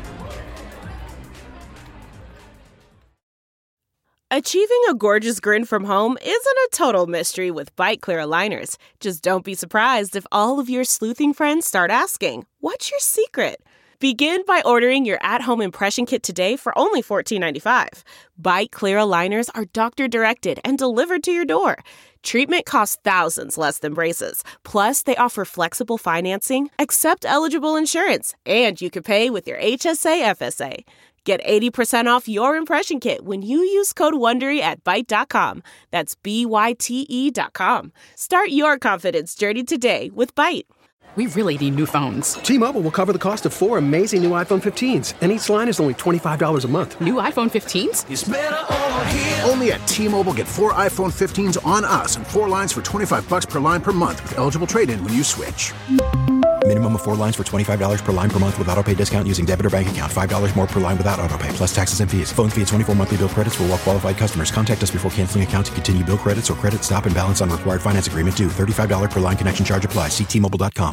Achieving a gorgeous grin from home isn't a total mystery with Bite Clear aligners. Just don't be surprised if all of your sleuthing friends start asking, "What's your secret?" Begin by ordering your at-home impression kit today for only fourteen ninety-five. Bite Clear aligners are doctor-directed and delivered to your door. Treatment costs thousands less than braces. Plus, they offer flexible financing, accept eligible insurance, and you can pay with your H S A F S A. Get eighty percent off your impression kit when you use code WONDERY at byte dot com. That's B Y T E dot com. Start your confidence journey today with Byte. We really need new phones. T-Mobile will cover the cost of four amazing new iPhone fifteens, and each line is only twenty-five dollars a month. New iPhone fifteens? It's better over here. Only at T-Mobile, get four iPhone fifteens on us and four lines for twenty-five bucks per line per month with eligible trade-in when you switch. Minimum of four lines for twenty-five dollars per line per month with autopay discount using debit or bank account. five dollars more per line without autopay, plus taxes and fees. Phone fee at twenty-four monthly bill credits for well-qualified customers. Contact us before canceling account to continue bill credits or credit stop and balance on required finance agreement due. thirty-five dollars per line connection charge applies. See T Mobile dot com.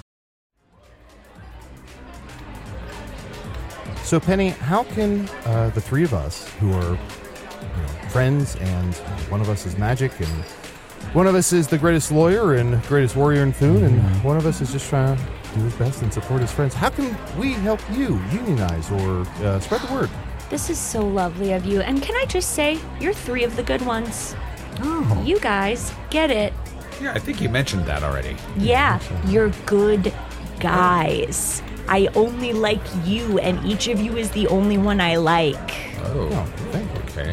So, Penny, how can uh, the three of us, who are you know, friends, and one of us is magic, and one of us is the greatest lawyer and greatest warrior in Foon, and one of us is just trying to do his best and support his friends, how can we help you unionize or uh, spread the word? This is so lovely of you. And can I just say, you're three of the good ones. Oh. You guys get it. Yeah, I think you mentioned that already. Yeah, you're good guys. I only like you, and each of you is the only one I like. Oh, okay.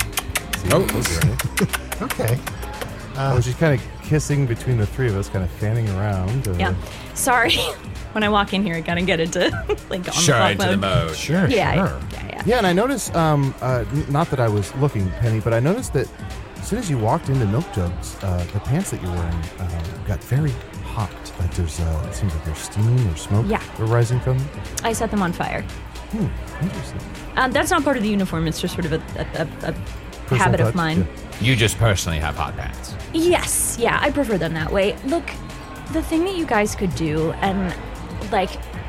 Oh, okay. I was just kind of kissing between the three of us, kind of fanning around. Uh, Yeah. Sorry. When I walk in here, I gotta get it to like on Sure, the into the mode. Sure, yeah, sure. Yeah, yeah. Yeah, and I noticed, um, uh, n- not that I was looking, Penny, but I noticed that as soon as you walked into Milk Jugs, uh, the pants that you're wearing um, got very hot. Like there's, uh, it seems like there's steam or smoke Yeah. rising from them. I set them on fire. Hmm, interesting. Um, that's not part of the uniform. It's just sort of a, a, a, a Personal habit touch, of mine. You just personally have hot pants. Yes, yeah, I prefer them that way. Look, the thing that you guys could do, and like,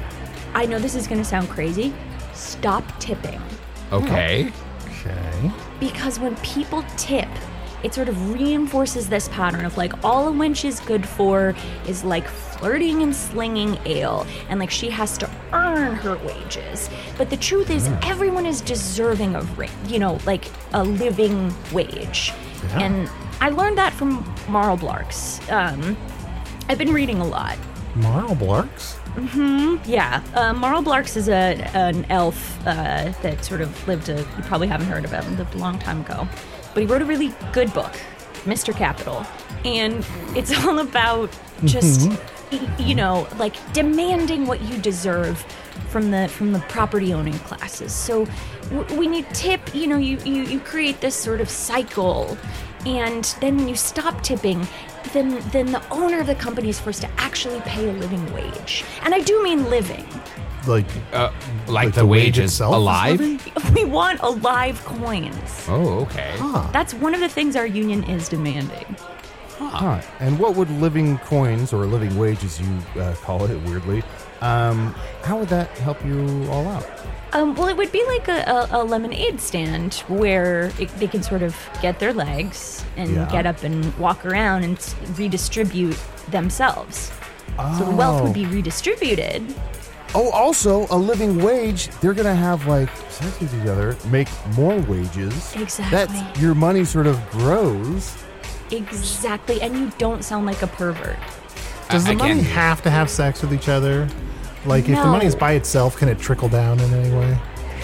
I know this is gonna sound crazy, stop tipping. Okay. Okay. Because when people tip, it sort of reinforces this pattern of like, all a wench is good for is like flirting and slinging ale, and like she has to earn her wages. But the truth is, everyone is deserving of, ra- you know, like a living wage. Yeah. And I learned that from Marl Blarks. Um, I've been reading a lot. Marl Blarks? Hmm. Yeah. Uh, Marl Blarks is a an elf uh, that sort of lived a. You probably haven't heard of him. Lived a long time ago, but he wrote a really good book, Mister Capital, and it's all about just y- you know like demanding what you deserve from the from the property owning classes. So w- when you tip, you know you, you you create this sort of cycle, and then when you stop tipping, then then the owner of the company is forced to actually pay a living wage. And I do mean living. Like, uh, like, the, wage is itself is alive? living? We want alive coins. Oh, okay. That's one of the things our union is demanding. Huh. And what would living coins, or living wage as you uh, call it weirdly, um, how would that help you all out? Um, well, it would be like a, a, a lemonade stand where it, they can sort of get their legs and Yeah. get up and walk around and s- redistribute themselves. So the wealth would be redistributed. Oh, also a living wage. They're gonna have like sex with each other, make more wages. Exactly. That's your money sort of grows. Exactly. And you don't sound like a pervert. Does I- the I money can't- have to have sex with each other? Like, if the money is No. by itself, can it trickle down in any way?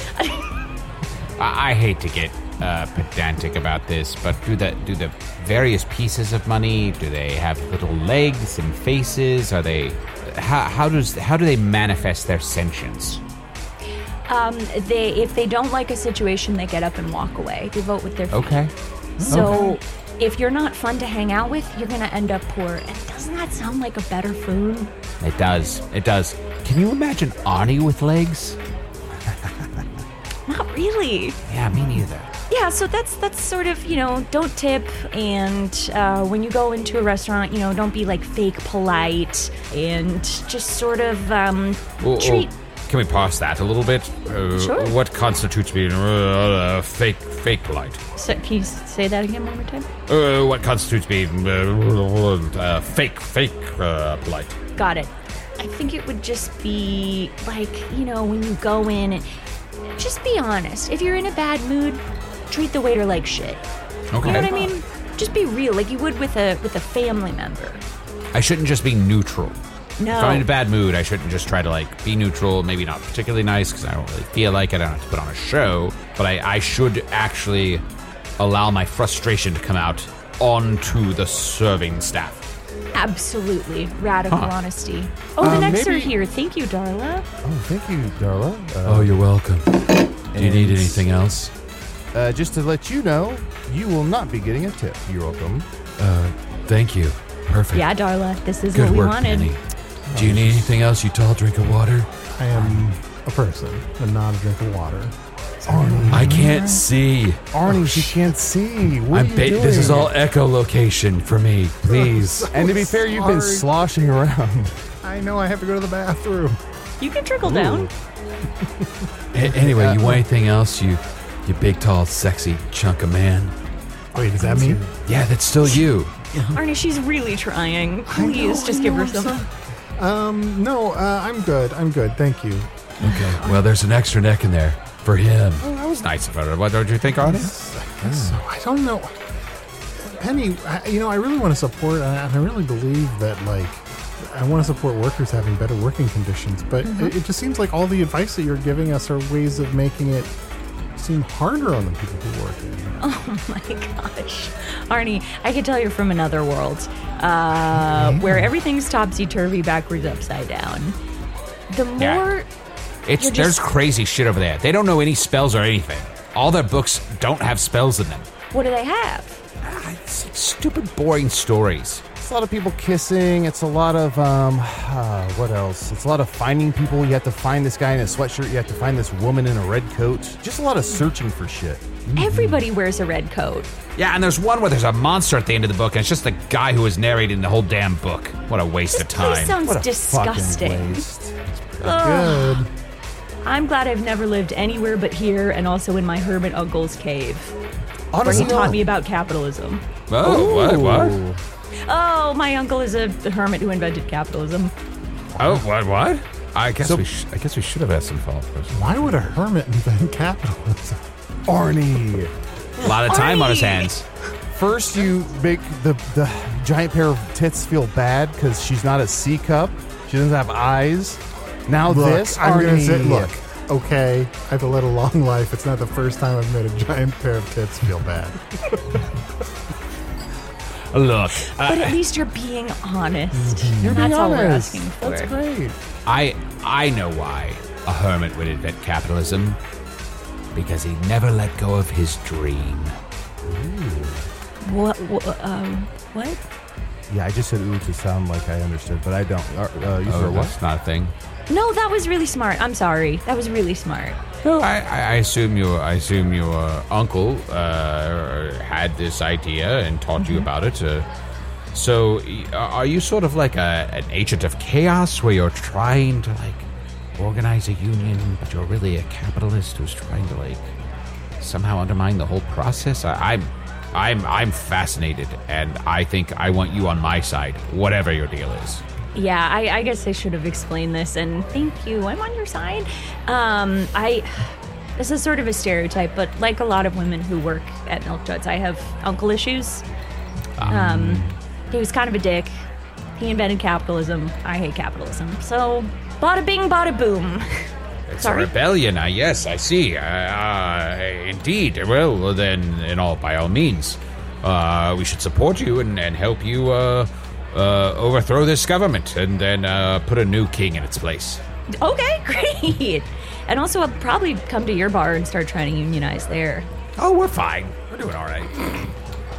I, I hate to get uh, pedantic about this, but do the do the various pieces of money, do they have little legs and faces? Are they how how does how do they manifest their sentience? Um, they if they don't like a situation, they get up and walk away. They vote with their feet. Okay. So if you're not fun to hang out with, you're gonna end up poor. And doesn't that sound like a better food? It does. It does. Can you imagine Arnie with legs? Not really. Yeah, me neither. Yeah, so that's that's sort of, you know, don't tip, and uh, when you go into a restaurant, you know, don't be like fake polite, and just sort of um, Oh, treat. oh, can we pause that a little bit? Uh, Sure. What constitutes being uh, fake, fake polite? So, can you say that again one more time? Uh, what constitutes being uh, uh, fake, fake uh, polite? Got it. I think it would just be like, you know, when you go in and just be honest. If you're in a bad mood, treat the waiter like shit. Okay. You know what I mean? Just be real, like you would with a with a family member. I shouldn't just be neutral. No. If I'm in a bad mood, I shouldn't just try to like be neutral, maybe not particularly nice because I don't really feel like it. I don't have to put on a show, but I, I should actually allow my frustration to come out onto the serving staff. Absolutely. Radical Huh. honesty. Oh, the Um, necks are maybe- here. Thank you, Darla. Oh, thank you, Darla. Uh, Oh, you're welcome. Do you need and- anything else? Uh, just to let you know, you will not be getting a tip. You're welcome. Uh, thank you. Perfect. Yeah, Darla, this is Good what we work, wanted. Penny. Do you need anything else, you tall drink of water? I am a person and not a drink of water. Arnie. I can't see. Arnie, she can't see. What I'm are you ba- doing? this is all echolocation for me, please. And to be fair, you've been sorry. sloshing around. I know I have to go to the bathroom. You can trickle down. A- anyway, you want anything else, you you big, tall, sexy chunk of man? Wait, is that me? Yeah, that's still you. Arnie, she's really trying. Please, just give her some. Um, no, uh, I'm good. I'm good. Thank you. Okay, well, there's an extra neck in there for him. Oh, that was nice of her. What don't you think, Arnie? I guess so. I don't know. Penny, I, you know, I really want to support, and I really believe that, like, I want to support workers having better working conditions, but Mhm. it, it just seems like all the advice that you're giving us are ways of making it seem harder on the people who work in. Oh my gosh. Arnie, I could tell you're from another world uh, where everything's topsy-turvy, backwards, upside down. The more... Yeah. It's you're there's just- crazy shit over there. They don't know any spells or anything. All their books don't have spells in them. What do they have? Stupid, boring stories. It's a lot of people kissing. It's a lot of, um, uh, what else? It's a lot of finding people. You have to find this guy in a sweatshirt. You have to find this woman in a red coat. Just a lot of searching for shit. Everybody wears a red coat. Yeah, and there's one where there's a monster at the end of the book, and it's just the guy who was narrating the whole damn book. What a waste of time. Place sounds What a disgusting. fucking waste. Ugh. Good. I'm glad I've never lived anywhere but here and also in my hermit uncle's cave, where Honestly, he taught no. me about capitalism. Oh, what? What? Ooh. Oh, my uncle is a hermit who invented capitalism. Oh, what? What? I guess So- we. Sh- I guess we should have asked some follow-up questions. Why would a hermit invent capitalism? Arnie. A lot of time on his Arnie! hands. First, you make the, the giant pair of tits feel bad because she's not a C cup. She doesn't have eyes. Now Look, this, I'm Arnie. gonna say, look, okay, I've led a long life. It's not the first time I've made a giant pair of tits feel bad. Look, But uh, at least you're being honest. You're That's being all we're honest. asking for. That's great. I I know why a hermit would invent capitalism. Because he never let go of his dream. What? what um, what? Yeah, I just said ooh to sound like I understood, but I don't. Uh, uh, you Oh, said what? that's not a thing. No, that was really smart. I'm sorry. That was really smart. No, I, I I assume your I assume your uncle uh, had this idea and taught you about it. Uh, so, y- are you sort of like a, an agent of chaos, where you're trying to like organize a union, but you're really a capitalist who's trying to like somehow undermine the whole process? I, I'm I'm I'm fascinated, and I think I want you on my side, whatever your deal is. Yeah, I, I guess I should have explained this, and thank you. I'm on your side. Um, I. This is sort of a stereotype, but like a lot of women who work at Milk Duds, I have uncle issues. Um, he was kind of a dick. He invented capitalism. I hate capitalism. So, bada bing, bada boom. It's Sorry? a rebellion, I yes, I see. Uh, uh, indeed. Well, then, in all, by all means, uh, we should support you and, and help you uh, uh, overthrow this government, and then uh, put a new king in its place. Okay, great. And also, I'll probably come to your bar and start trying to unionize there. Oh, we're fine. We're doing all right.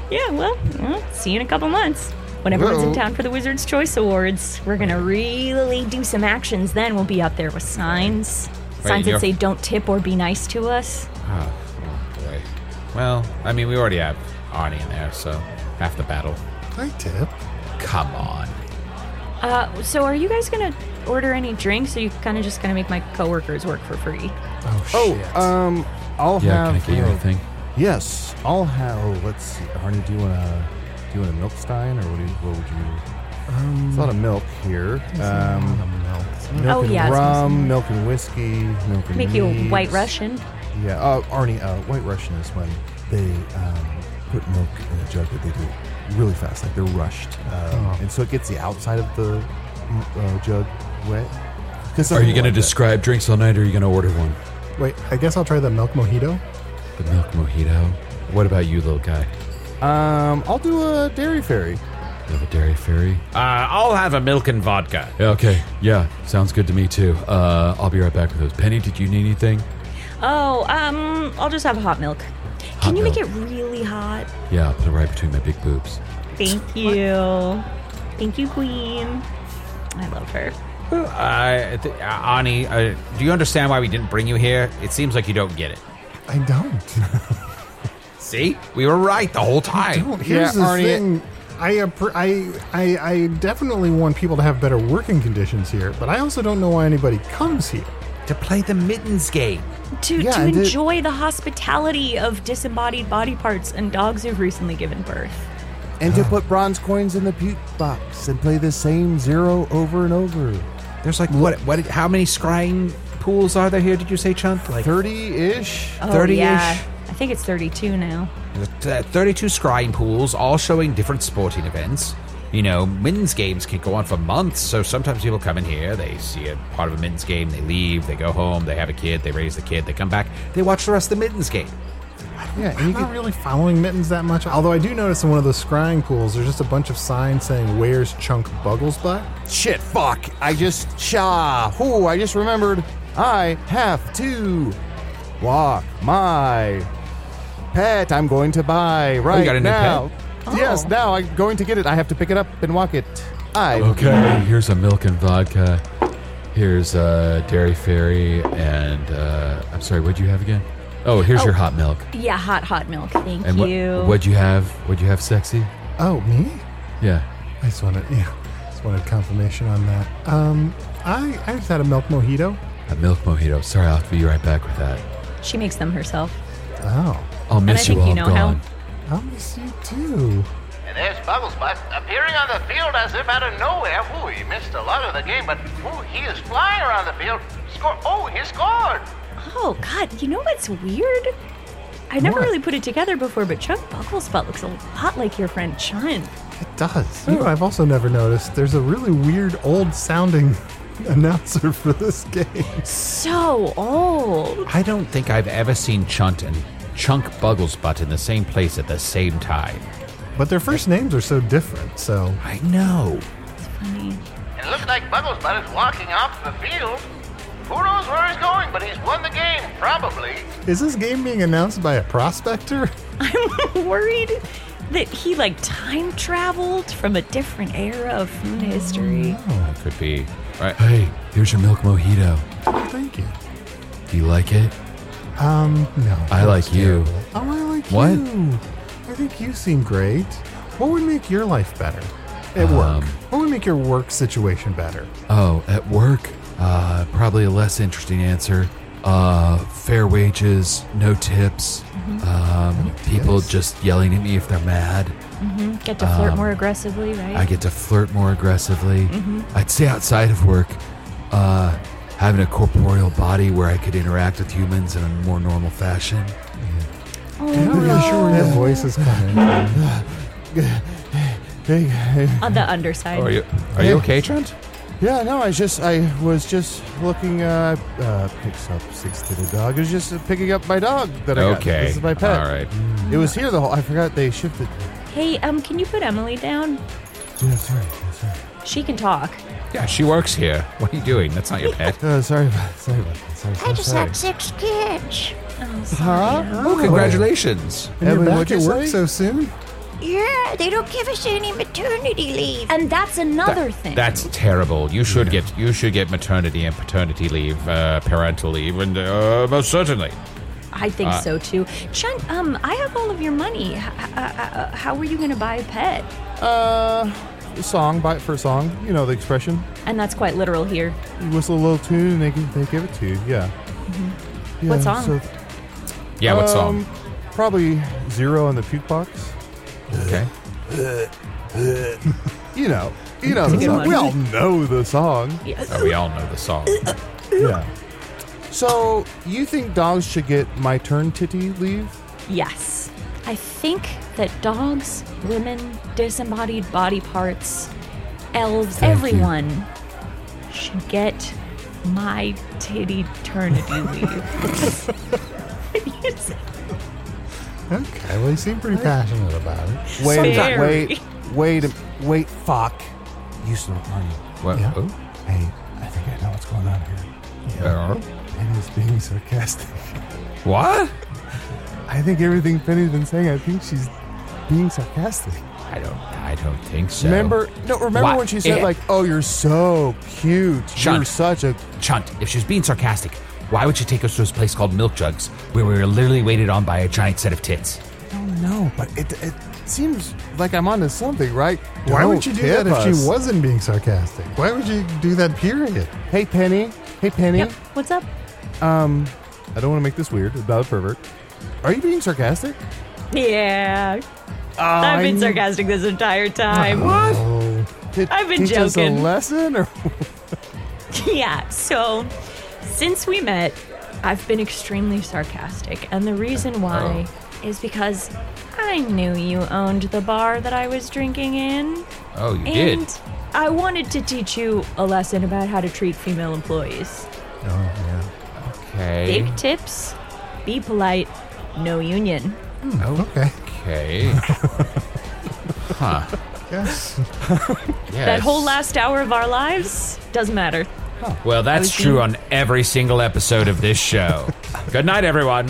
Yeah, well, well, see you in a couple months. When everyone's in Whoa. town for the Wizard's Choice Awards, we're gonna really do some actions then. We'll be out there with signs. Wait, signs you're- that say don't tip or be nice to us. Oh, oh, boy. Well, I mean, we already have Arnie in there, so half the battle. I tip. Come on. Uh, so are you guys gonna order any drinks, or you kind of just gonna make my coworkers work for free? Oh, shit. Oh, um, I'll Yeah, have. can I get you uh, anything? Yes, I'll have. Oh, let's see, Arnie. Do you want a do you want a milk stein, or what? Do you, what would you? Um, There's a lot of milk here. There's a Um, lot of milk. milk Oh, and yeah, it's rum, mostly- milk and whiskey, milk and Make you a meads. White Russian. Yeah, uh, Arnie. Uh, White Russian is when they um, put milk in a jug that they do really fast, like they're rushed, um, Oh. and so it gets the outside of the uh, jug wet. 'Cause Are some you people going to like that. describe drinks all night, or are you going to order one? Wait, I guess I'll try the milk mojito. The milk mojito. What about you, little guy? Um, I'll do a dairy fairy. You have a dairy fairy? Uh, I'll have a milk and vodka. Yeah, okay. Yeah, sounds good to me, too. Uh, I'll be right back with those. Penny, did you need anything? Oh, um, I'll just have a hot milk. Hot Can you milk. make it really hot? Yeah, I'll put it right between my big boobs. Thank you. Thank you, Queen. I love her. Uh, th- uh, Ani, uh, do you understand why we didn't bring you here? It seems like you don't get it. I don't. See? We were right the whole time. Don't. Here's the thing. I, appr- I, I, I definitely want people to have better working conditions here, but I also don't know why anybody comes here. To play the mittens game. To, Yeah, to and to- enjoy the hospitality of disembodied body parts and dogs who've recently given birth. And to put bronze coins in the puke box and play the same zero over and over. There's like, what, what, how many scrying pools are there here, did you say, Chunt? Like thirty-ish? Oh, thirty-ish? yeah. I think it's thirty-two now. Uh, thirty-two scrying pools, all showing different sporting events. You know, mittens games can go on for months, so sometimes people come in here, they see a part of a mittens game, they leave, they go home, they have a kid, they raise the kid, they come back, they watch the rest of the mittens game. Yeah, I'm not really following Mittens that much. Although I do notice in one of those scrying pools, there's just a bunch of signs saying, "Where's Chunk Buggles butt?" Shit, fuck. I just, sha, whoo, I just remembered I have to walk my pet I'm going to buy right got a new now. pet? Yes, Oh. now I'm going to get it. I have to pick it up and walk it. I Okay, here's a milk and vodka. Here's a dairy fairy, and uh, I'm sorry, what'd you have again? Oh, here's Oh. your hot milk. Yeah, hot, hot milk. Thank And what, you. what'd you have? What'd you have, sexy? Oh, me? Yeah. I just wanted, yeah, just wanted confirmation on that. Um, I, I just had a milk mojito. A milk mojito. Sorry, I'll be right back with that. She makes them herself. Oh, I'll miss I you think while you I'm know how. gone. I'll miss you too. And there's Bugglesbutt appearing on the field as if out of nowhere. Ooh, he missed a lot of the game, but ooh, he is flying around the field. Score! Oh, he scored! Oh, God, you know what's weird? I never What? really put it together before, but Chuck Bucklespot looks a lot like your friend Chun. It does. You know, I've also never noticed there's a really weird old sounding announcer for this game. So old. I don't think I've ever seen Chunt and Chunk Bugglesbutt in the same place at the same time. But their first names are so different, so. I know. Funny. And it looks like Bugglesbutt is walking off the field. Who knows where he's going, but he's won the game, probably. Is this game being announced by a prospector? I'm worried that he, like, time traveled from a different era of food history. Oh, could be. Right. Hey, here's your milk mojito. Oh, thank you. Do you like it? Um, no. I that like was you. terrible. Oh, I like What? you. I think you seem great. What would make your life better? At work. Um, What would make your work situation better? Oh, at work? Uh, probably a less interesting answer. Uh, fair wages, no tips. Um, people just yelling at me if they're mad. Mm-hmm. Get to flirt Um, more aggressively, right? I get to flirt more aggressively. Mhm. I'd say outside of work, uh, having a corporeal body where I could interact with humans in a more normal fashion. Oh, I'm not really sure where your voice is coming from. On the underside. Oh, are you are you okay, Trent? Yeah, no, I was just, I was just looking, uh, uh, picks up six-footed dog. I was just uh, picking up my dog that I got. Okay. This is my pet. All right. It was here the whole, I forgot they shifted. Hey, um, can you put Emily down? Yeah, sorry, yeah, sorry. She can talk. Yeah, she works here. What are you doing? That's not your pet. Uh, sorry about, sorry about that. Sorry, so I just sorry. had six kids. Oh, Huh? Oh, congratulations. And Emily, you're back what'd at you work say? so soon? Yeah, they don't give us any maternity leave. And that's another That- thing. That's terrible. You should get you should get maternity and paternity leave, uh, parental leave, and uh, most certainly. I think Uh, so too. Chunt, um, I have all of your money. H- h- uh, how are you going to buy a pet? Uh, a song, buy it for a song. You know the expression. And that's quite literal here. You whistle a little tune and they, give- they give it to you. Yeah. Mm-hmm. What song? Yeah, what song? Um, Probably Zero in the Puke Box. Okay. you know, you know It's a the good song. one. We all know the song. Yes. Oh, we all know the song. Yeah. So you think dogs should get my turn titty leave? Yes. I think that dogs, women, disembodied body parts, elves, Thank you. everyone should get my titty eternity leave. Okay, well, you seem pretty passionate about it. Wait, Very. wait, wait, a- wait, fuck. You still are you? What? Yeah. Oh? Hey, I think I know what's going on here. Uh, Penny's being sarcastic. what? I think everything Penny's been saying, I think she's being sarcastic. I don't. I don't think so. Remember? No, remember Why- when she said Eh. like, "Oh, you're so cute. You're Chunt. such a." Chunt, if she's being sarcastic, why would she take us to this place called Milk Jugs, where we were literally waited on by a giant set of tits? I don't know, but it it seems like I'm onto something, right? Why Don't would you do tip that if us. she wasn't being sarcastic? Why would you do that, period? Hey, Penny. Hey, Penny. Yep. What's up? Um, I don't want to make this weird about a pervert. Are you being sarcastic? Yeah. Oh, I've been I- sarcastic this entire time. What? Oh, Did I've been teach us a joking. lesson, or Yeah, so since we met, I've been extremely sarcastic. And the reason why is because I knew you owned the bar that I was drinking in. Oh, you and did? I wanted to teach you a lesson about how to treat female employees. oh yeah. Okay. Big tips, be polite, no union. Okay. Okay. huh. Yes. Yes. That whole last hour of our lives doesn't matter. Well, that's was true being- on every single episode of this show. Good night, everyone.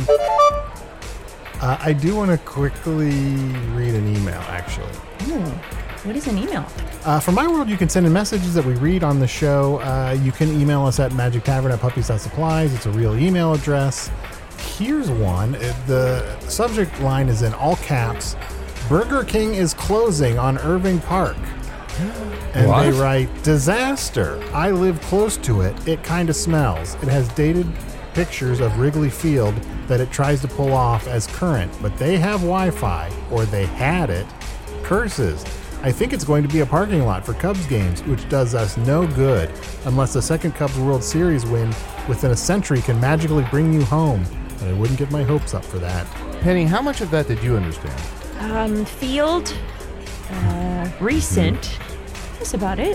Uh, I do want to quickly read an email, actually. Ooh, what is an email? Uh, from my world, you can send in messages that we read on the show. Uh, you can email us at magic tavern at puppies dot supplies. It's a real email address. Here's one. Uh, The subject line is in all caps. Burger King is closing on Irving Park. And What? they write, disaster. I live close to it. It kind of smells. It has dated pictures of Wrigley Field that it tries to pull off as current, but they have Wi-Fi, or they had it. Curses. I think it's going to be a parking lot for Cubs games, which does us no good unless the second Cubs World Series win within a century can magically bring you home. But I wouldn't get my hopes up for that. Penny? How much of that did you understand? Um, field, uh, recent. That's about it.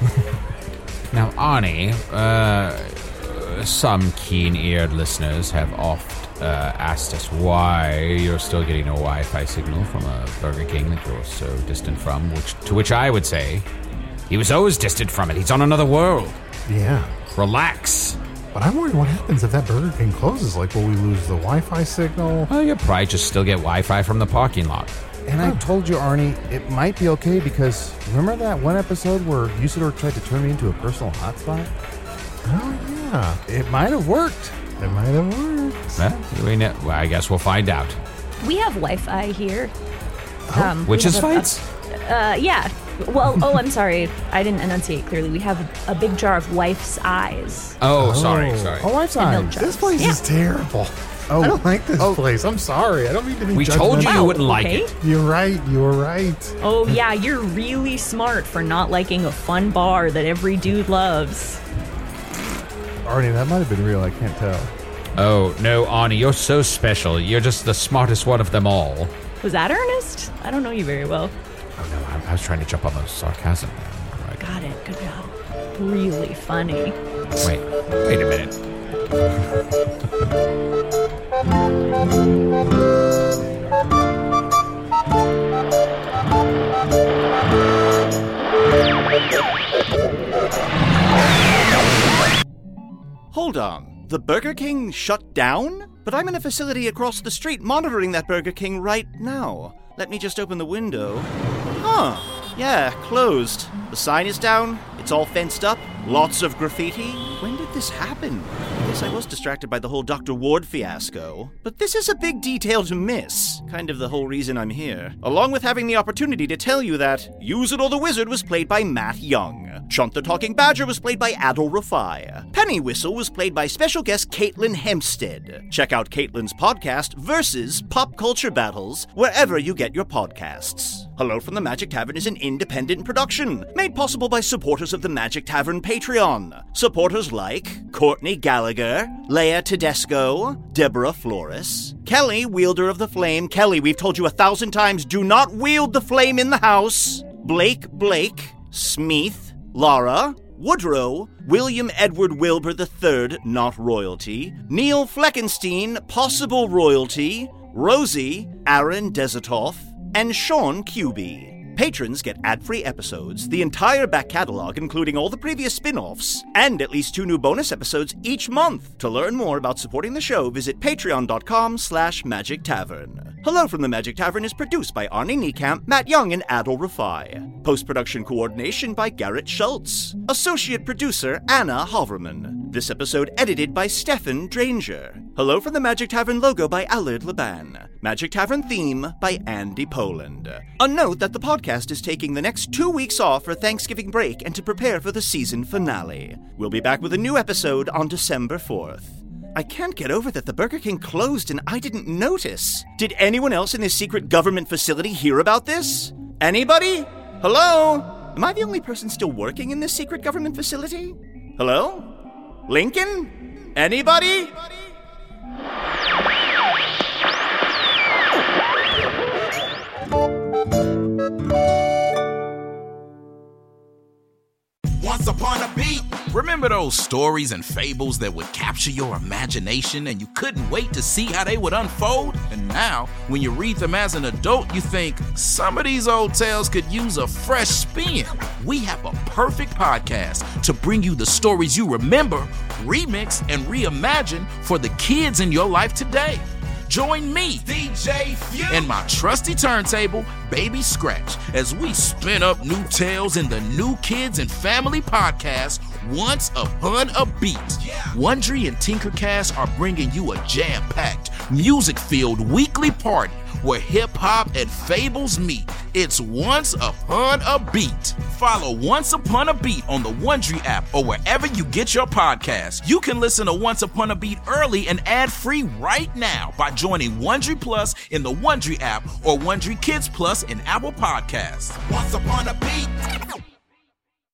Now, Arnie, uh, some keen-eared listeners have oft uh, asked us why you're still getting a Wi-Fi signal from a Burger King that you're so distant from, which to which I would say, he was always distant from it. He's on another world. Yeah. Relax. But I'm worried what happens if that Burger King closes. Like, will we lose the Wi-Fi signal? Well, you'll probably just still get Wi-Fi from the parking lot. And I told you, Arnie, it might be okay because remember that one episode where Usador tried to turn me into a personal hotspot? Oh, yeah. It might have worked. It might have worked. Well, we know, well, I guess we'll find out. We have Wi-Fi here. Um, we Witches have a- fights? Uh, yeah. Well, oh, I'm sorry. I didn't enunciate clearly. We have a, a big jar of wife's eyes. Oh, sorry, sorry. Oh, wife's And milk eyes. jars. This place Yeah. is terrible. Oh, I don't like this place. I'm sorry. I don't mean to be We told you judgmental. you wouldn't like okay. it. You're right. You're right. Oh, yeah, you're really smart for not liking a fun bar that every dude loves. Arnie, that might have been real. I can't tell. Oh, no, Arnie, you're so special. You're just the smartest one of them all. Was that Ernest? I don't know you very well. Oh, no, I, I was trying to jump on those sarcasm. Right. Got it. Good job. Really funny. Wait, wait a minute. Hold on. The Burger King shut down? But I'm in a facility across the street monitoring that Burger King right now. Let me just open the window. Huh. Yeah, closed. The sign is down. It's all fenced up. Lots of graffiti. When did this happen? I guess I was distracted by the whole Doctor Ward fiasco. But this is a big detail to miss. Kind of the whole reason I'm here. Along with having the opportunity to tell you that Use It or the Wizard was played by Matt Young. Chunt the Talking Badger was played by Adol Rafai. Penny Whistle was played by special guest Caitlin Hempstead. Check out Caitlin's podcast, Versus Pop Culture Battles, wherever you get your podcasts. Hello from the Magic Tavern is an independent production, made possible by supporters of the Magic Tavern Patreon. Supporters like Courtney Gallagher, Leia Tedesco, Deborah Flores, Kelly, Wielder of the Flame. Kelly, we've told you a thousand times, do not wield the flame in the house. Blake Blake, Smeeth, Laura, Woodrow, William Edward Wilbur the third, not royalty, Neil Fleckenstein, possible royalty, Rosie, Aaron Desitoff, and Sean Cuby. Patrons get ad-free episodes, the entire back catalog including all the previous spin-offs, and at least two new bonus episodes each month. To learn more about supporting the show, visit patreon.com slash magic tavern. Hello from the Magic Tavern is produced by Arnie Niekamp, Matt Young, and Adol Rafai. Post-production coordination by Garrett Schultz. Associate producer Anna Hoverman. This episode edited by Stefan Dranger. Hello from the Magic Tavern logo by Alid Laban. Magic Tavern theme by Andy Poland. A note that the podcast is taking the next two weeks off for Thanksgiving break and to prepare for the season finale. We'll be back with a new episode on December fourth. I can't get over that the Burger King closed and I didn't notice. Did anyone else in this secret government facility hear about this? Anybody? Hello? Am I the only person still working in this secret government facility? Hello? Lincoln? Anybody? Once upon a beat. Remember those stories and fables that would capture your imagination and you couldn't wait to see how they would unfold? And now, when you read them as an adult, you think, some of these old tales could use a fresh spin. We have a perfect podcast to bring you the stories you remember, remix, and reimagine for the kids in your life today. Join me, D J Few, and my trusty turntable, Baby Scratch, as we spin up new tales in the New Kids and Family podcast, Once Upon a Beat. Yeah. Wondery and Tinkercast are bringing you a jam-packed, music-filled weekly party where hip-hop and fables meet. It's Once Upon a Beat. Follow Once Upon a Beat on the Wondery app or wherever you get your podcasts. You can listen to Once Upon a Beat early and ad-free right now by joining Wondery Plus in the Wondery app or Wondery Kids Plus in Apple Podcasts. Once Upon a Beat.